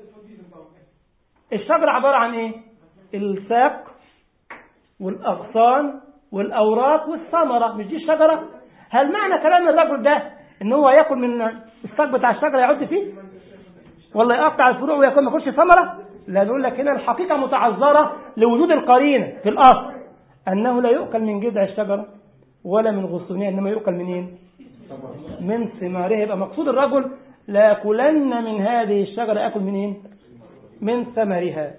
الشجرة عبارة عن إيه؟ الساق والأغصان والأوراق والثمرة، مش دي الشجرة؟ هل معنى كلام الرجل ده إن هو يأكل من الساق بتاع الشجرة يعد فيه؟ والله يقطع الفروع ويأكل ما ياكلش ثمرة؟ لا، نقول لك هنا الحقيقة متعذرة لوجود القرينة في الأصل أنه لا يؤكل من جذع الشجرة ولا من غصونها، إنما يؤكل منين؟ من ثمارها. يبقى مقصود الرجل لا يأكلن من هذه الشجرة، أكل منين؟ من ثمرها.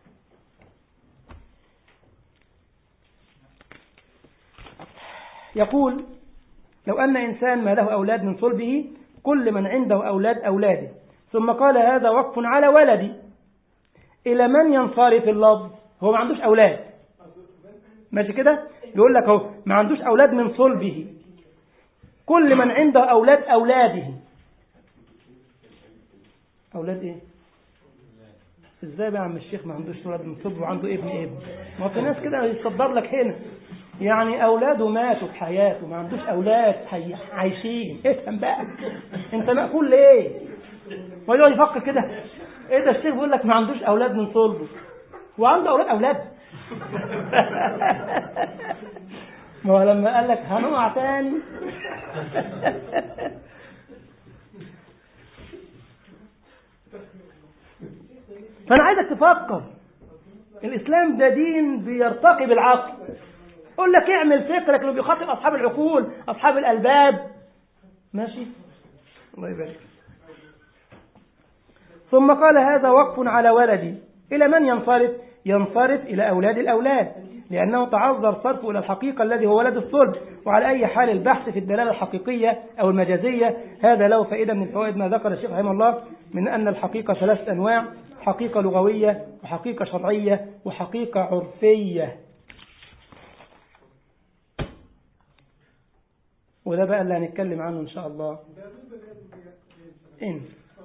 يقول لو أن إنسان ما له أولاد من صلبه كل من عنده أولاد أولاده، ثم قال هذا وقف على ولدي، إلى من ينصرف اللفظ؟ هو ما عندوش أولاد، ماشي كده؟ يقول لك هو ما عندوش أولاد من صلبه، كل من عنده أولاد أولاده. أولاد إيه؟ إزاي بقى عم الشيخ ما عندوش أولاد من صلبه وعنده ابن ابن؟ ما في ناس كده يصدر لك هنا يعني أولاده ماتوا في حياته، ما عندوش أولاد حي... عايشين. افهم بقى أنت مأكول ليه؟ ويقعد يفكر كده إيه ده الشيخ بيقول لك ما عندوش أولاد من صلبه وعنده أولاد أولاد. ما هو لما قال لك هنقع تاني فأنا عايزك تفكر. الإسلام ده دين بيرتقي بالعقل. أقول لك اعمل فكرك اللي بيخاطب أصحاب العقول أصحاب الألباب. ماشي؟ الله يبارك. ثم قال هذا وقف على ولدي. إلى من ينصرف؟ ينصرف إلى أولاد الأولاد، لأنه تعذر صرفه إلى الحقيقة الذي هو ولد الصلب. وعلى أي حال البحث في الدلالة الحقيقية أو المجازية هذا له فائدة من فوائد ما ذكر الشيخ رحمه الله من أن الحقيقة ثلاث أنواع: حقيقة لغوية، وحقيقة شرعية، وحقيقة عرفية. وده بقى اللي هنتكلم عنه إن شاء الله إن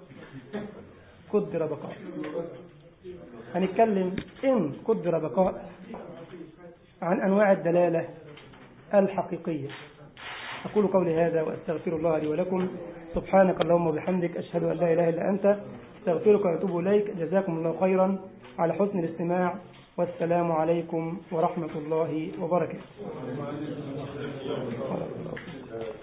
قدر بقاء. هنتكلم إن قدر بقاء عن أنواع الدلالة الحقيقية. أقول قولي هذا وأستغفر الله لي ولكم. سبحانك اللهم وبحمدك، أشهد أن لا إله إلا أنت، أستغفرك وأتوب إليك. جزاكم الله خيرا على حسن الاستماع، والسلام عليكم ورحمة الله وبركاته.